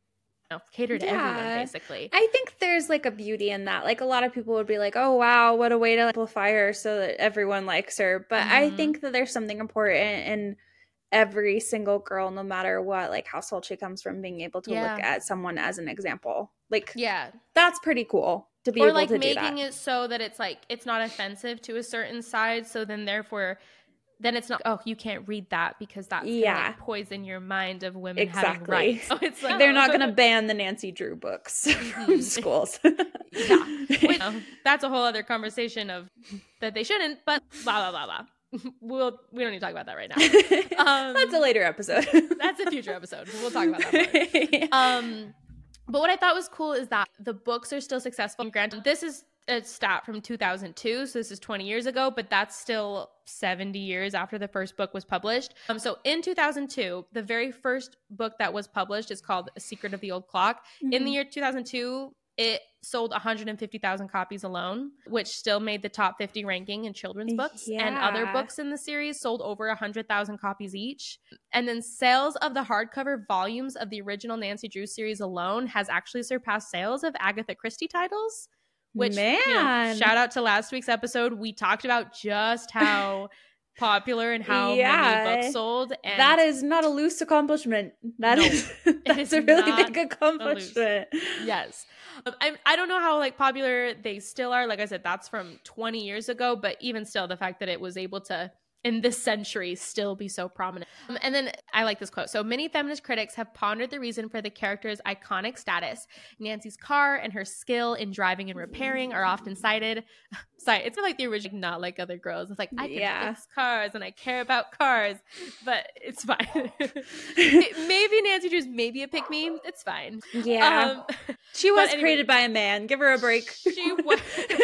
know, cater to Yeah. everyone, basically. I think there's like a beauty in that. Like a lot of people would be like, oh, wow, what a way to amplify her so that everyone likes her. But Mhm. I think that there's something important in every single girl, no matter what like household she comes from, being able to Yeah. look at someone as an example. Like, Yeah. that's pretty cool to be Or able like to do that. making it so that it's like, it's not offensive to a certain side. So then therefore, then it's not, oh, you can't read that because that's going to Yeah. like poison your mind of women having Exactly. rights. So it's like, They're oh. not going to ban the Nancy Drew books from schools. Yeah. Which, oh, that's a whole other conversation of that they shouldn't, but blah, blah, blah, blah. We'll, we don't need to talk about that right now. Um, That's a later episode. That's a future episode. We'll talk about that more. Yeah. Um, but what I thought was cool is that the books are still successful. And granted, this is a stat from two thousand two, so this is twenty years ago, but that's still seventy years after the first book was published. Um, so in two thousand two, the very first book that was published is called A Secret of the Old Clock. Mm-hmm. In the year two thousand two, it sold one hundred fifty thousand copies alone, which still made the top fifty ranking in children's books. Yeah. And other books in the series sold over one hundred thousand copies each. And then sales of the hardcover volumes of the original Nancy Drew series alone has actually surpassed sales of Agatha Christie titles. Which, Man. you know, shout out to last week's episode. We talked about just how popular and how Yeah. many books sold. And That is not a loose accomplishment. That No, is it that's is a really not big accomplishment. yes. Um, I, I don't know how like popular they still are. Like I said, that's from twenty years ago. But even still, the fact that it was able to, in this century, still be so prominent. Um, and then I like this quote. So many feminist critics have pondered the reason for the character's iconic status. Nancy's car and her skill in driving and repairing are often cited. Sorry, it's like the original, not like other girls. It's like, I can Yeah. fix cars and I care about cars, but it's fine. It- maybe Nancy Drew's maybe a pick-me. It's fine. Yeah. Um, She was but anyway, created by a man. Give her a break. She was.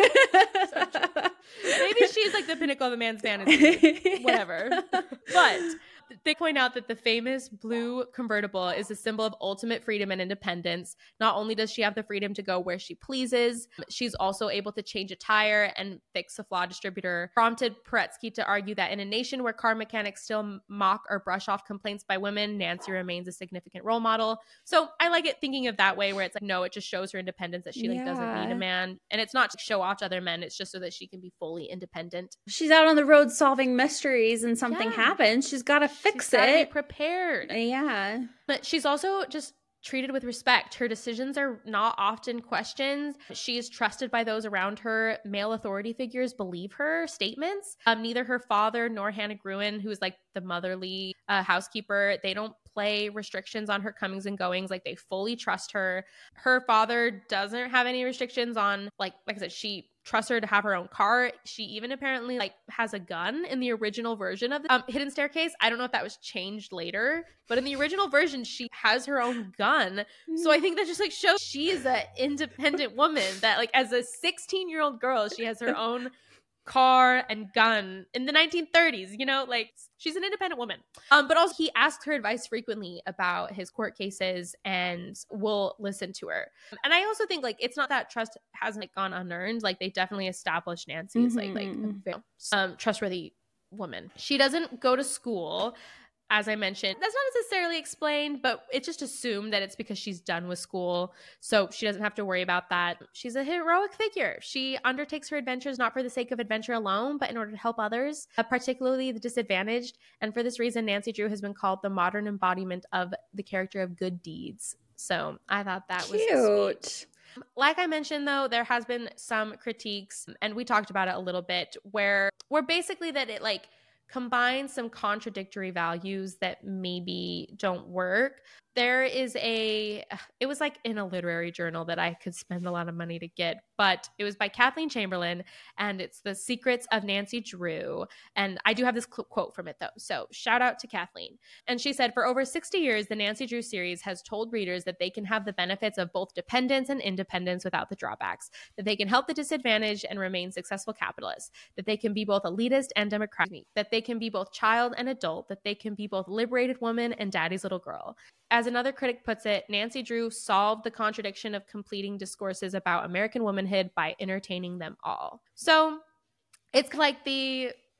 So true. Maybe she's like the pinnacle of the man's fantasy. Whatever. But they point out that the famous blue convertible is a symbol of ultimate freedom and independence. Not only does she have the freedom to go where she pleases, she's also able to change a tire and fix a flawed distributor. Prompted Paretsky to argue that in a nation where car mechanics still mock or brush off complaints by women, Nancy remains a significant role model. So I like it thinking of that way, where it's like, no, it just shows her independence, that she like doesn't need Yeah. a man. And it's not to show off to other men. It's just so that she can be fully independent. She's out on the road solving mysteries and something Yeah. happens. She's got to fix She's gotta be it. prepared. Yeah. But she's also just treated with respect. Her decisions are not often questioned. She is trusted by those around her. Male authority figures believe her statements. Um, neither her father nor Hannah Gruen, who is like the motherly uh, housekeeper, they don't play restrictions on her comings and goings. Like, they fully trust her. Her father doesn't have any restrictions on, like, like I said, she trusts her to have her own car. She even apparently like has a gun in the original version of the um, Hidden Staircase. I don't know if that was changed later, but in the original version, she has her own gun. So I think that just like shows she's an independent woman, that like as a sixteen year old girl, she has her own car and gun in the nineteen thirties, you know, like she's an independent woman. Um, but also he asks her advice frequently about his court cases and will listen to her. And I also think like it's not that trust hasn't like, gone unearned. Like they definitely established Nancy as like like a very um, trustworthy woman. She doesn't go to school. As I mentioned, that's not necessarily explained, but it's just assumed that it's because she's done with school, so she doesn't have to worry about that. She's a heroic figure. She undertakes her adventures not for the sake of adventure alone, but in order to help others, uh, particularly the disadvantaged. And for this reason, Nancy Drew has been called the modern embodiment of the character of good deeds. So I thought that was Cute. sweet. Like I mentioned, though, there has been some critiques, and we talked about it a little bit, where where basically that it like combine some contradictory values that maybe don't work. There is a, it was like in a literary journal that I could spend a lot of money to get, but it was by Kathleen Chamberlain, and it's The Secrets of Nancy Drew. And I do have this quote from it though. So shout out to Kathleen. And she said, for over sixty years, the Nancy Drew series has told readers that they can have the benefits of both dependence and independence without the drawbacks, that they can help the disadvantaged and remain successful capitalists, that they can be both elitist and democratic, that they can be both child and adult, that they can be both liberated woman and daddy's little girl. As another critic puts it, Nancy Drew solved the contradiction of completing discourses about American womanhood by entertaining them all. So it's like the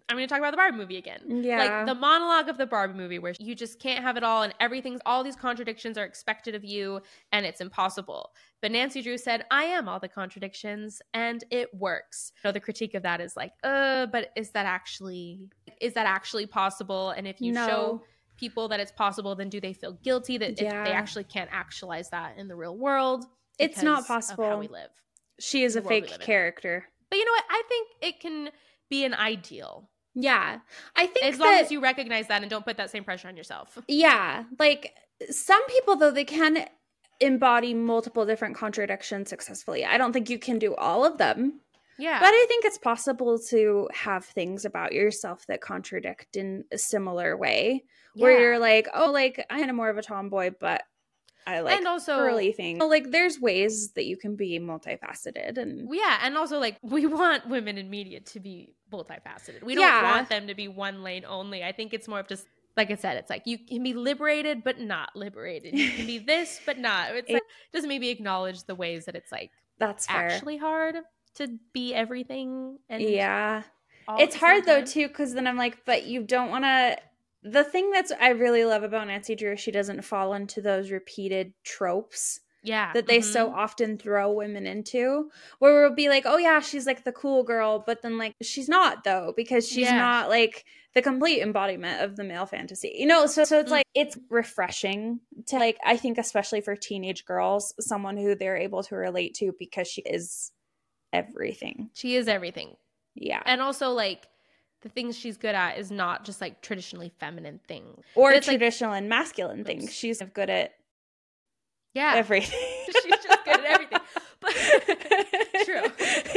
I'm going to talk about the Barbie movie again. Yeah. Like the monologue of the Barbie movie where you just can't have it all and everything's, all these contradictions are expected of you and it's impossible. But Nancy Drew said, I am all the contradictions and it works. So the critique of that is like, uh, but is that actually, is that actually possible? And if you No. show people that it's possible, then do they feel guilty that Yeah. if they actually can't actualize that in the real world? It's not because possible. of how we live. She is The a world we fake live in. character. But you know what? I think it can be an ideal. Yeah. I think As that, long as you recognize that and don't put that same pressure on yourself. yeah, like some people though, they can embody multiple different contradictions successfully. I don't think you can do all of them. Yeah. But I think it's possible to have things about yourself that contradict in a similar way. Where Yeah. you're like, oh, like I am more of a tomboy, but I like And also- girly things. So, like there's ways that you can be multifaceted and Yeah, and also like we want women in media to be multifaceted. We don't Yeah. want them to be one lane only. I think it's more of just like I said, it's like you can be liberated but not liberated. You can be this but not. It's like just maybe acknowledge the ways that it's like that's fair. actually hard to be everything and Yeah. all at It's the same hard though time. too, because then I'm like, but you don't want to. The thing that's I really love about Nancy Drew, she doesn't fall into those repeated tropes Yeah. that they mhm. so often throw women into, where we'll be like, oh yeah, she's like the cool girl, but then like she's not though, because she's Yeah. not like the complete embodiment of the male fantasy, you know. So so it's Mm. like it's refreshing to like I think especially for teenage girls, someone who they're able to relate to because she is everything. She is everything. Yeah. And also like the things she's good at is not just like traditionally feminine things. Or But it's, like- traditional and masculine things. Oops. She's good at Yeah. everything. She's just good at everything. But true.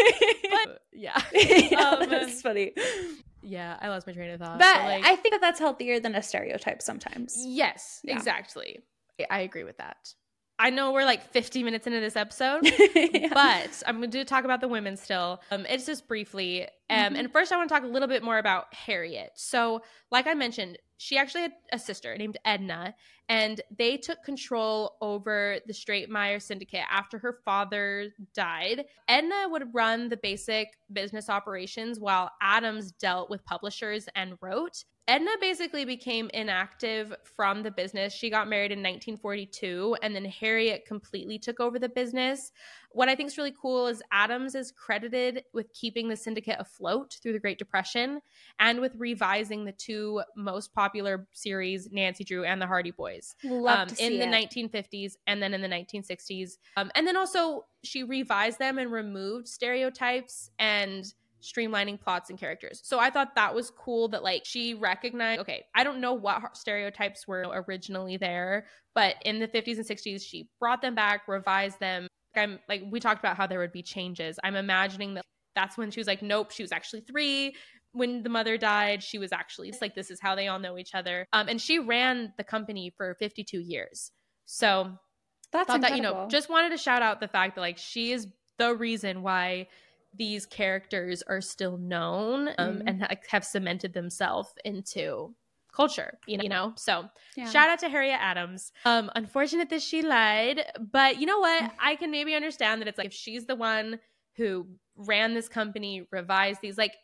But yeah. yeah, Um, that's funny. Yeah, I lost my train of thought. But like, I think that that's healthier than a stereotype sometimes. yes, Yeah. exactly. I agree with that. I know we're like fifty minutes into this episode, Yeah. but I'm going to talk about the women still. Um, it's just briefly. Um, Mhm. And first, I want to talk a little bit more about Harriet. So, like I mentioned, she actually had a sister named Edna, and they took control over the Stratemeyer Syndicate after her father died. Edna would run the basic business operations while Adams dealt with publishers and wrote. Edna basically became inactive from the business. She got married in nineteen forty-two, and then Harriet completely took over the business. What I think is really cool is Adams is credited with keeping the syndicate afloat through the Great Depression and with revising the two most popular series, Nancy Drew and the Hardy Boys, Love um, to see in the it. nineteen fifties and then in the nineteen sixties. Um, and then also she revised them and removed stereotypes and streamlining plots and characters. So I thought that was cool that like she recognized, okay, I don't know what stereotypes were originally there, but in the fifties and sixties, she brought them back, revised them. I'm like, we talked about how there would be changes. I'm imagining that that's when she was like, nope, she was actually three. When the mother died, she was actually it's like, this is how they all know each other. Um, and she ran the company for fifty-two years. So That's thought that, you incredible. know, just wanted to shout out the fact that like she is the reason why these characters are still known um, Mhm. and like, have cemented themselves into culture, you know, you know? So Yeah. shout out to Harriet Adams. Um, unfortunate that she lied, but you know what? I can maybe understand that it's like if she's the one who ran this company, revised these, like,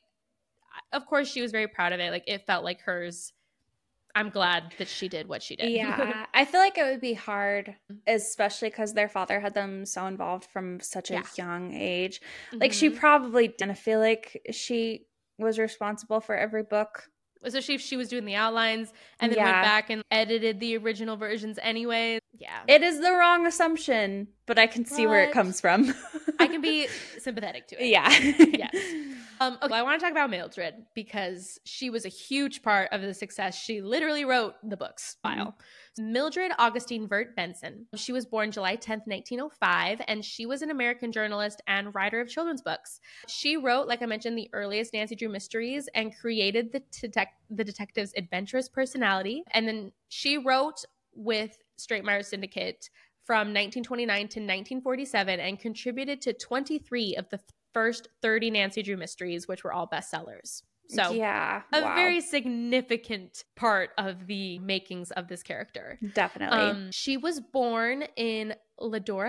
of course she was very proud of it. Like it felt like hers. I'm glad that she did what she did. Yeah, I feel like it would be hard, especially because their father had them so involved from such a Yeah. young age. Like she Mhm. probably didn't feel like she was responsible for every book. Especially if she was doing the outlines and then Yeah. went back and edited the original versions anyway. Yeah. It is the wrong assumption, but I can see where it But comes from. I can be sympathetic to it. yeah. Yes. Um, okay, I want to talk about Mildred because she was a huge part of the success. She literally wrote the books file. Mildred Augustine Vert Benson. She was born July tenth, nineteen oh five, and she was an American journalist and writer of children's books. She wrote, like I mentioned, the earliest Nancy Drew mysteries and created the, detec- the detective's adventurous personality. And then she wrote with Stratemeyer Syndicate from nineteen twenty-nine to nineteen forty-seven and contributed to twenty-three of the first thirty Nancy Drew mysteries, which were all bestsellers. So yeah, a wow. very significant part of the makings of this character. definitely. Um, she was born in Ladora,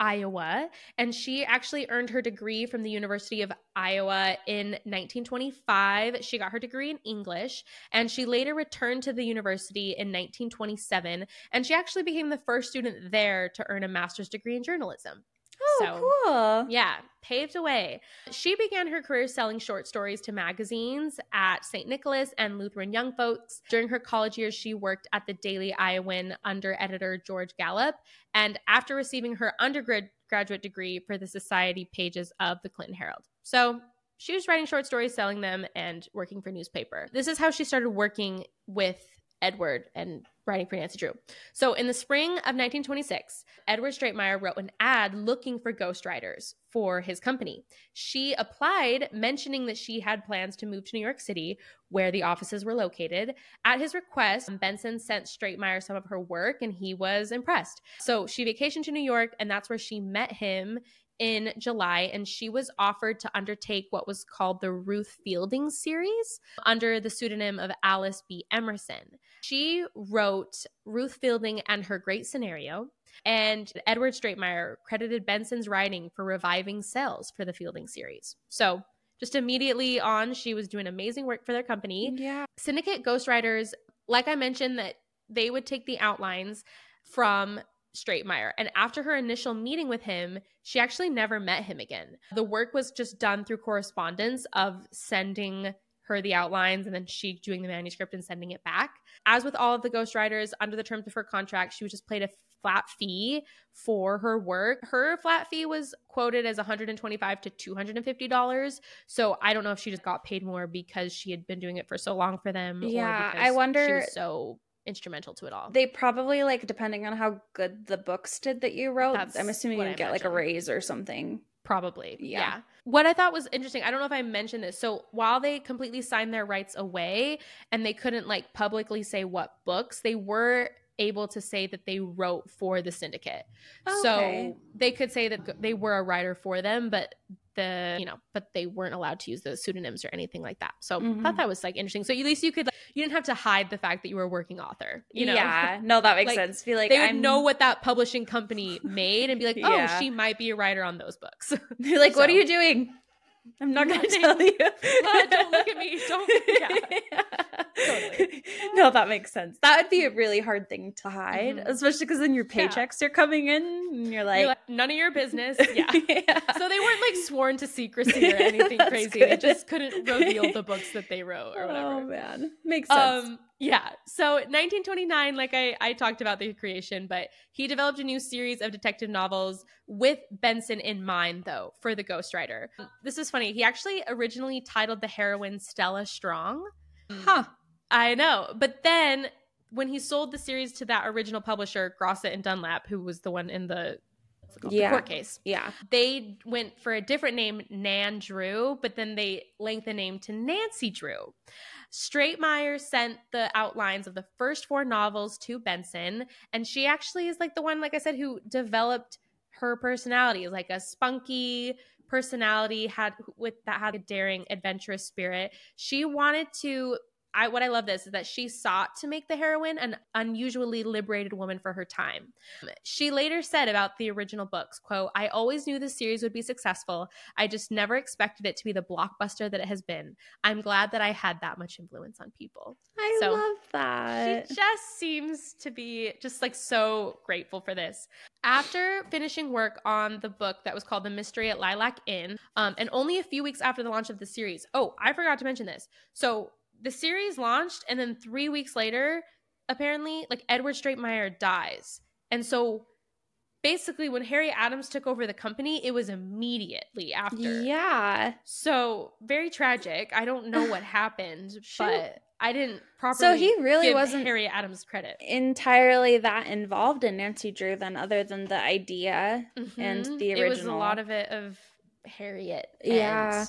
Iowa, and she actually earned her degree from the University of Iowa in nineteen twenty-five. She got her degree in English, and she later returned to the university in nineteen twenty-seven, and she actually became the first student there to earn a master's degree in journalism. Oh, So, cool. Yeah, paved a way. She began her career selling short stories to magazines at Saint Nicholas and Lutheran Young Folks. During her college years, she worked at the Daily Iowan under editor George Gallup. And after receiving her undergraduate degree for the society pages of the Clinton Herald. So she was writing short stories, selling them, and working for newspaper. This is how she started working with Edward and writing for Nancy Drew. So in the spring of nineteen twenty-six, Edward Stratemeyer wrote an ad looking for ghostwriters for his company. She applied, mentioning that she had plans to move to New York City, where the offices were located. At his request, Benson sent Stratemeyer some of her work, and he was impressed. So she vacationed to New York, and that's where she met him in July, and she was offered to undertake what was called the Ruth Fielding series under the pseudonym of Alice B. Emerson. She wrote Ruth Fielding and Her Great Scenario, and Edward Stratemeyer credited Benson's writing for reviving sales for the Fielding series. So just immediately on, she was doing amazing work for their company. Yeah. Syndicate ghostwriters, like I mentioned, that they would take the outlines from Stratemeyer. And after her initial meeting with him, she actually never met him again. The work was just done through correspondence of sending her the outlines and then she doing the manuscript and sending it back. As with all of the ghostwriters, under the terms of her contract, she was just paid a flat fee for her work. Her flat fee was quoted as one hundred twenty-five dollars to two hundred fifty dollars. So I don't know if she just got paid more because she had been doing it for so long for them. Yeah, or because I wonder- she was so instrumental to it all. They probably, like, depending on how good the books did that you wrote, That's I'm assuming what you I get like a imagine. raise or something. Probably. Yeah. Yeah. What I thought was interesting, I don't know if I mentioned this. So while they completely signed their rights away and they couldn't like publicly say what books, they were able to say that they wrote for the syndicate. Okay. So they could say that they were a writer for them, but the, you know, but they weren't allowed to use those pseudonyms or anything like that. So Mhm. I thought that was like interesting. So at least you could, like, you didn't have to hide the fact that you were a working author, you know? Yeah. No, that makes Like, sense. Feel like they would I'm know what that publishing company made and be like, oh, Yeah. she might be a writer on those books. You're like, what are So- you doing? I'm not going to Nothing. tell you. Uh, don't look at me. Don't. Yeah. Totally. No, that makes sense. That would be a really hard thing to hide, Mhm. especially because then your Yeah. paychecks are coming in and you're like, You're like, none of your business. Yeah. Yeah. So they weren't like sworn to secrecy or anything That's crazy. They good. just couldn't reveal the books that they wrote or whatever. Oh man, makes sense. Um, yeah. So nineteen twenty-nine, like I, I talked about the creation, but he developed a new series of detective novels with Benson in mind, though, for the ghostwriter. This is funny. He actually originally titled the heroine Stella Strong. Huh. I know. But then when he sold the series to that original publisher, Grosset and Dunlap, who was the one in the, what's it called? Yeah. the court case, Yeah. they went for a different name, Nan Drew, but then they linked the name to Nancy Drew. Stratemeyer sent the outlines of the first four novels to Benson, and she actually is like the one, like I said, who developed her personality, like a spunky personality had with that had a daring, adventurous spirit. She wanted to I what I love this is that she sought to make the heroine an unusually liberated woman for her time. She later said about the original books, quote, "I always knew the series would be successful. I just never expected it to be the blockbuster that it has been. I'm glad that I had that much influence on people." I So, love that. She just seems to be just like so grateful for this. After finishing work on the book that was called The Mystery at Lilac Inn, um, and only a few weeks after the launch of the series, oh, I forgot to mention this. So the series launched, and then three weeks later, apparently, like Edward Stratemeyer dies. And so basically when Harry Adams took over the company, it was immediately after. Yeah. So very tragic. I don't know what happened, Shoot. but I didn't properly So he really give wasn't Harry Adams credit. entirely that involved in Nancy Drew then, other than the idea and Mhm. the It was a original. lot of it of Harriet and, Yeah.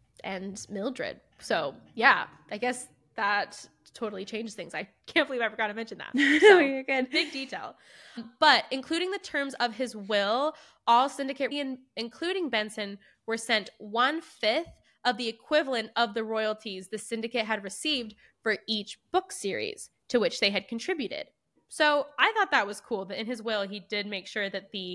and Mildred. So yeah, I guess that totally changed things. I can't believe I forgot to mention that. No, So, you're good. big detail. But including the terms of his will, all syndicate, including Benson, were sent one-fifth of the equivalent of the royalties the syndicate had received for each book series to which they had contributed. So I thought that was cool that in his will, he did make sure that the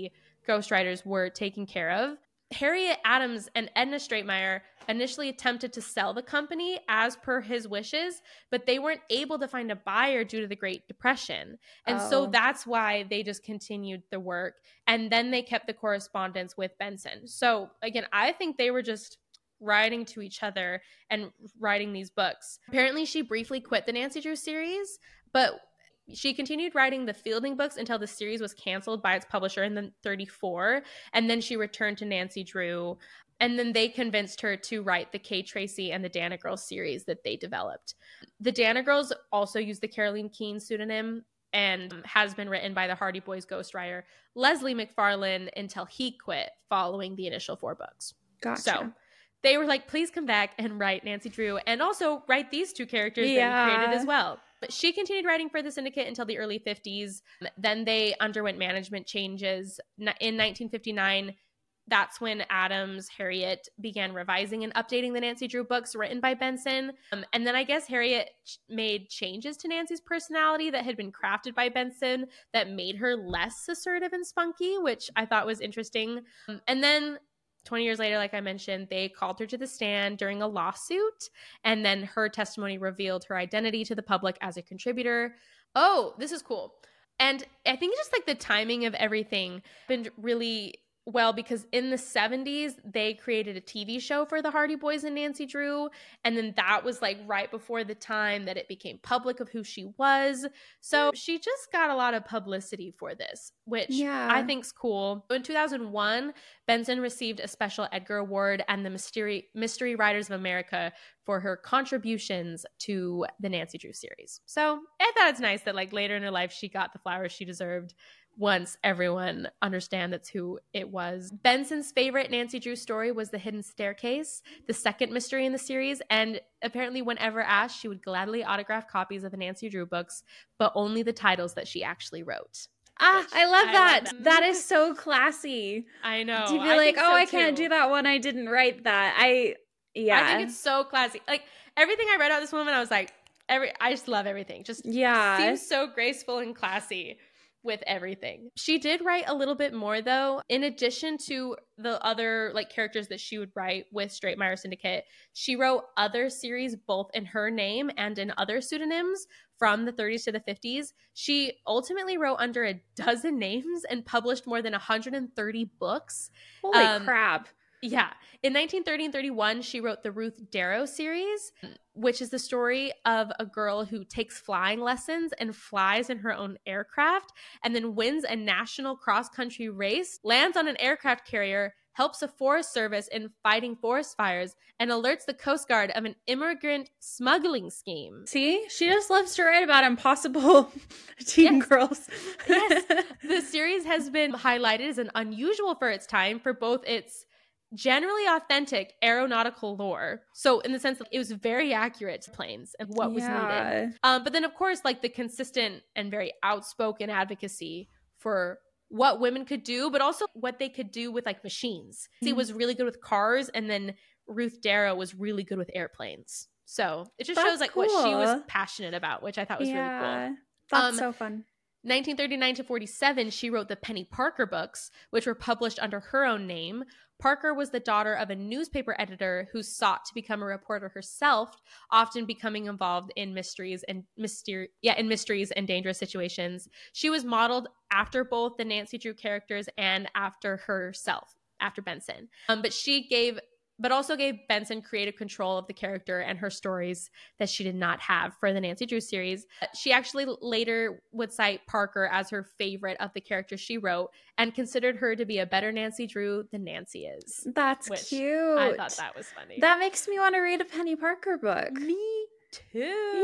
ghostwriters were taking care of. Harriet Adams and Edna Stratemeyer initially attempted to sell the company as per his wishes, but they weren't able to find a buyer due to the Great Depression. And oh. so that's why they just continued the work. And then they kept the correspondence with Benson. So again, I think they were just writing to each other and writing these books. Apparently, she briefly quit the Nancy Drew series, but she continued writing the Fielding books until the series was canceled by its publisher in the thirty-four, and then she returned to Nancy Drew, and then they convinced her to write the Kay Tracy and the Dana Girls series that they developed. The Dana Girls also used the Caroline Keene pseudonym and has been written by the Hardy Boys ghostwriter Leslie McFarlane until he quit following the initial four books. Gotcha. So they were like, please come back and write Nancy Drew and also write these two characters yeah. that you created as well. But she continued writing for the Syndicate until the early fifties. Then they underwent management changes. In nineteen fifty-nine, that's when Adams, Harriet began revising and updating the Nancy Drew books written by Benson. Um, and then I guess Harriet ch- made changes to Nancy's personality that had been crafted by Benson that made her less assertive and spunky, which I thought was interesting. Um, and then twenty years later, like I mentioned, they called her to the stand during a lawsuit, and then her testimony revealed her identity to the public as a contributor. Oh, this is cool. And I think just like the timing of everything been really well, because in the seventies, they created a T V show for the Hardy Boys and Nancy Drew. And then that was like right before the time that it became public of who she was. So she just got a lot of publicity for this, which yeah. I think's cool. In two thousand one, Benson received a special Edgar Award and the Mystery, Mystery Writers of America for her contributions to the Nancy Drew series. So I thought it's nice that like later in her life, she got the flowers she deserved once everyone understand that's who it was. Benson's favorite Nancy Drew story was The Hidden Staircase, the second mystery in the series, and apparently whenever asked, she would gladly autograph copies of the Nancy Drew books, but only the titles that she actually wrote. Ah, I love I that. Love that. That is so classy. I know. To be I like, oh, so I too. can't do that one. I didn't write that. I, yeah. I think it's so classy. Like, everything I read about this woman, I was like, every. I just love everything. Just yeah. seems so graceful and classy with everything. She did write a little bit more though. In addition to the other like characters that she would write with Stratemeyer Syndicate, she wrote other series both in her name and in other pseudonyms from the thirties to the fifties. She ultimately wrote under a dozen names and published more than one hundred thirty books. Holy um, crap. Yeah. In nineteen thirty and thirty-one, she wrote the Ruth Darrow series, which is the story of a girl who takes flying lessons and flies in her own aircraft and then wins a national cross-country race, lands on an aircraft carrier, helps a Forest Service in fighting forest fires, and alerts the Coast Guard of an immigrant smuggling scheme. See? She just loves to write about impossible teen yes. girls. Yes. The series has been highlighted as an unusual for its time for both its generally authentic aeronautical lore. So in the sense that it was very accurate to planes and what was yeah. needed. Um, but then of course, like the consistent and very outspoken advocacy for what women could do, but also what they could do with like machines. Mm-hmm. He was really good with cars, and then Ruth Darrow was really good with airplanes. So it just That's shows like cool. what she was passionate about, which I thought was yeah. really cool. That's um, so fun. nineteen thirty-nine to forty-seven, she wrote the Penny Parker books, which were published under her own name. Parker was the daughter of a newspaper editor who sought to become a reporter herself, often becoming involved in mysteries and mystery, yeah, in mysteries and dangerous situations. She was modeled after both the Nancy Drew characters and after herself, after Benson. Um, but she gave but also gave Benson creative control of the character and her stories that she did not have for the Nancy Drew series. She actually later would cite Parker as her favorite of the characters she wrote and considered her to be a better Nancy Drew than Nancy is. That's cute. I thought that was funny. That makes me want to read a Penny Parker book. Me too.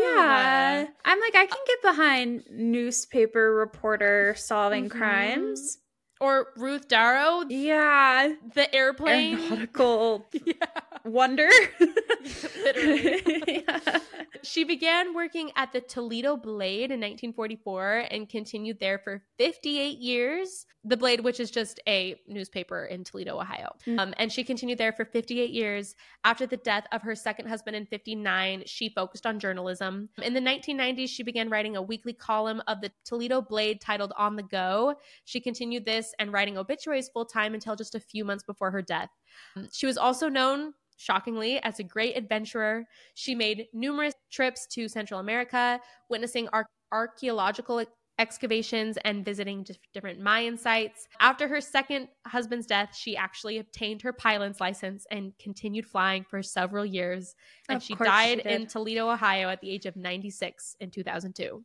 Yeah. I'm like, I can get behind newspaper reporter solving mm-hmm. crimes. Or Ruth Darrow. Yeah. The airplane. Aeronautical yeah. wonder. Literally. yeah. she began working at the Toledo Blade in nineteen forty-four and continued there for fifty-eight years. The Blade, which is just a newspaper in Toledo, Ohio. Mm-hmm. Um, and she continued there for fifty-eight years. After the death of her second husband in fifty-nine, she focused on journalism. In the nineteen nineties, she began writing a weekly column of the Toledo Blade titled On the Go. She continued this and writing obituaries full-time until just a few months before her death. Um, she was also known, shockingly, as a great adventurer. She made numerous trips to Central America, witnessing ar- archaeological excavations and visiting different Mayan sites. After her second husband's death, she actually obtained her pilot's license and continued flying for several years. And of she she died in Toledo, Ohio at the age of ninety-six in two thousand two.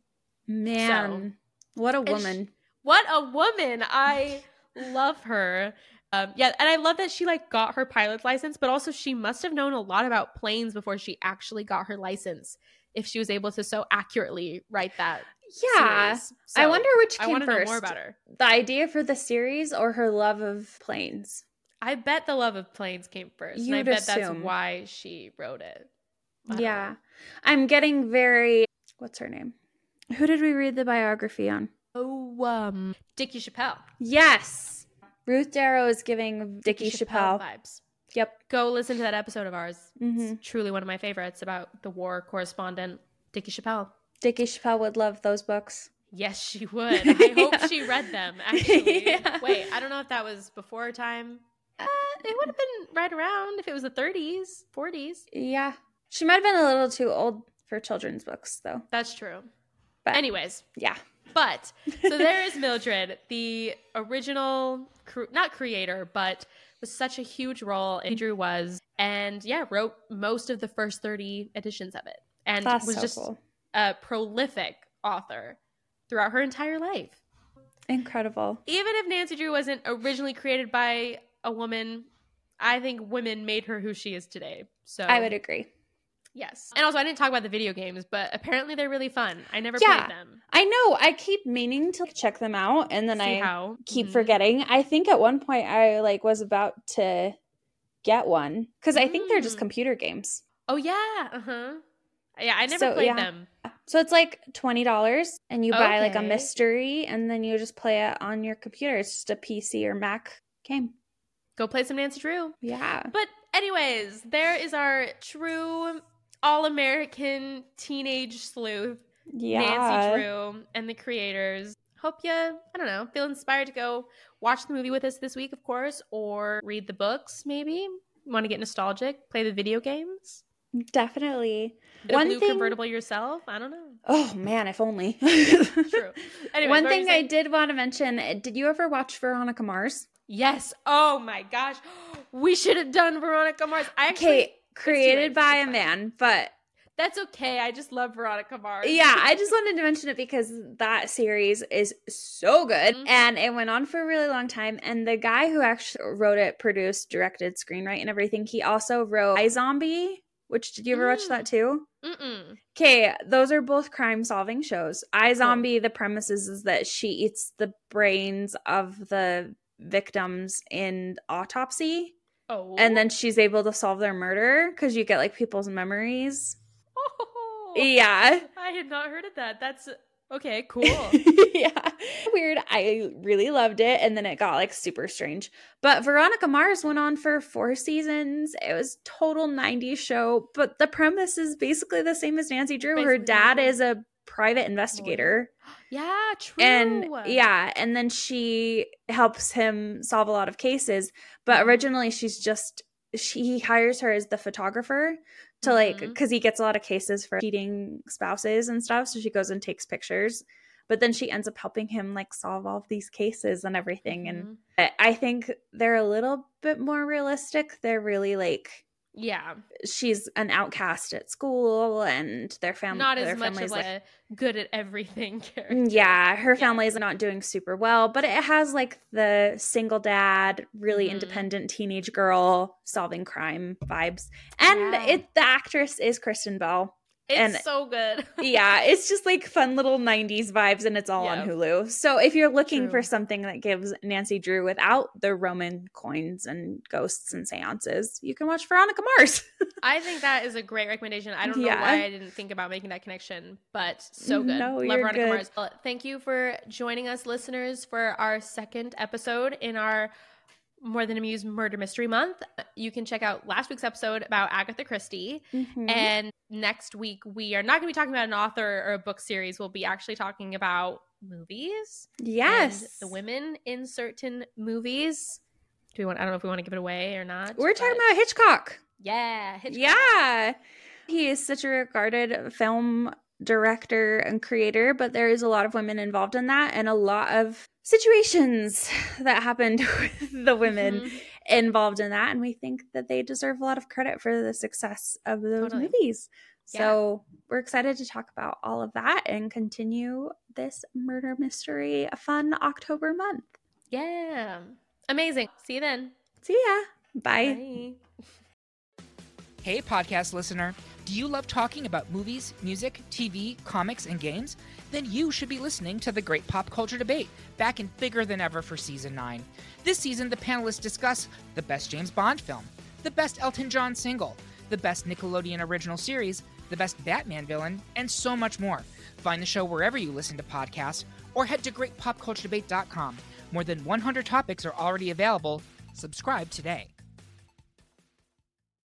Man, so, what a woman. She, what a woman. I love her. Um, yeah, and I love that she like got her pilot's license, but also she must have known a lot about planes before she actually got her license, if she was able to so accurately write that. Yeah, so, I wonder which came I want to know first, more about her. The idea for the series or her love of planes. I bet the love of planes came first, You'd and I bet assume. that's why she wrote it. Yeah, I'm getting very. What's her name? Who did we read the biography on? Oh, um, Dickie Chappelle. Yes. Ruth Darrow is giving Dickie, Dickie Chappelle. Chappelle vibes. Yep. Go listen to that episode of ours. Mm-hmm. It's truly one of my favorites about the war correspondent, Dickie Chappelle. Dickie Chappelle would love those books. Yes, she would. I hope she read them, actually. Yeah. Wait, I don't know if that was before her time. Uh, it would have been right around if it was the thirties, forties. Yeah. She might have been a little too old for children's books, though. That's true. But, anyways. Yeah. But, so there is Mildred, the original, cre- not creator, but was such a huge role in Drew was, and yeah, wrote most of the first thirty editions of it. And That's was so just cool. a prolific author throughout her entire life. Incredible. Even if Nancy Drew wasn't originally created by a woman, I think women made her who she is today. So I would agree. Yes. And also, I didn't talk about the video games, but apparently they're really fun. I never yeah, played them. I know. I keep meaning to check them out, and then See I how. keep mm-hmm. forgetting. I think at one point I like was about to get one because I think they're just Mm. computer games. Oh, yeah. Uh-huh. Yeah, I never So, played yeah. them. So it's like twenty dollars, and you buy like a Okay. mystery, and then you just play it on your computer. It's just a P C or Mac game. Go play some Nancy Drew. Yeah. But anyways, there is our true all-American teenage sleuth, Yeah. Nancy Drew, and the creators. Hope you, I don't know, feel inspired to go watch the movie with us this week, of course, or read the books, maybe. Want to get nostalgic? Play the video games? Definitely. Get One a blue thing- convertible yourself? I don't know. Oh man, if only. True. Anyways, One what were you thing I saying? did want to mention, did you ever watch Veronica Mars? Yes. Oh my gosh. We should have done Veronica Mars. I actually, Okay, created late. by It's a fine. man, but that's okay. I just love Veronica Mars. yeah, I just wanted to mention it because that series is so good Mhm. and it went on for a really long time. And the guy who actually wrote it, produced, directed, screenwrite, and everything, he also wrote iZombie, which did you ever watch Mm. that too? Mm-mm. Okay, those are both crime solving shows. iZombie, the premise is, is that she eats the brains of the victims in autopsy. Oh. And then she's able to solve their murder because you get like people's memories. Oh. Yeah. I had not heard of that. That's okay. Cool. Yeah. Weird. I really loved it. And then it got like super strange. But Veronica Mars went on for four seasons. It was total nineties show. But the premise is basically the same as Nancy Drew. Her Basically dad Nancy. is a private investigator. Yeah. True. And yeah, and then she helps him solve a lot of cases. But originally she's just she he hires her as the photographer to like Mhm. because he gets a lot of cases for cheating spouses and stuff. So she goes and takes pictures. But then she ends up helping him like solve all of these cases and everything. And Mhm. I- I think they're a little bit more realistic. They're really like Yeah. she's an outcast at school and their family Not their as much family's of like a good at everything character. Mm, yeah, her Yeah. family is not doing super well, but it has like the single dad, really Mhm. independent teenage girl solving crime vibes. And Yeah. it the actress is Kristen Bell. It's and- so good. Yeah, it's just like fun little nineties vibes and it's all Yeah. on Hulu. So if you're looking True. for something that gives Nancy Drew without the Roman coins and ghosts and seances, you can watch Veronica Mars. I think that is a great recommendation. I don't know Yeah. why I didn't think about making that connection, but so good. No, Love you're Veronica good. Mars. Well, thank you for joining us, listeners, for our second episode in our More Than Amused Murder Mystery Month. You can check out last week's episode about Agatha Christie. Mhm. And next week, we are not going to be talking about an author or a book series. We'll be actually talking about movies. Yes. And the women in certain movies. Do we want, I don't know if we want to give it away or not. We're talking but- about Hitchcock. Yeah. Hitchcock. Yeah. He is such a regarded film director and creator, but there is a lot of women involved in that and a lot of situations that happened with the women Mhm. involved in that. And we think that they deserve a lot of credit for the success of those Totally. movies. So we're excited to talk about all of that and continue this murder mystery fun October month. Yeah. Amazing. See you then. See ya. Bye. Bye. Hey, podcast listener. Do you love talking about movies, music, T V, comics, and games? Then you should be listening to The Great Pop Culture Debate, back and bigger than ever for Season nine. This season, the panelists discuss the best James Bond film, the best Elton John single, the best Nickelodeon original series, the best Batman villain, and so much more. Find the show wherever you listen to podcasts, or head to great pop culture debate dot com. More than one hundred topics are already available. Subscribe today.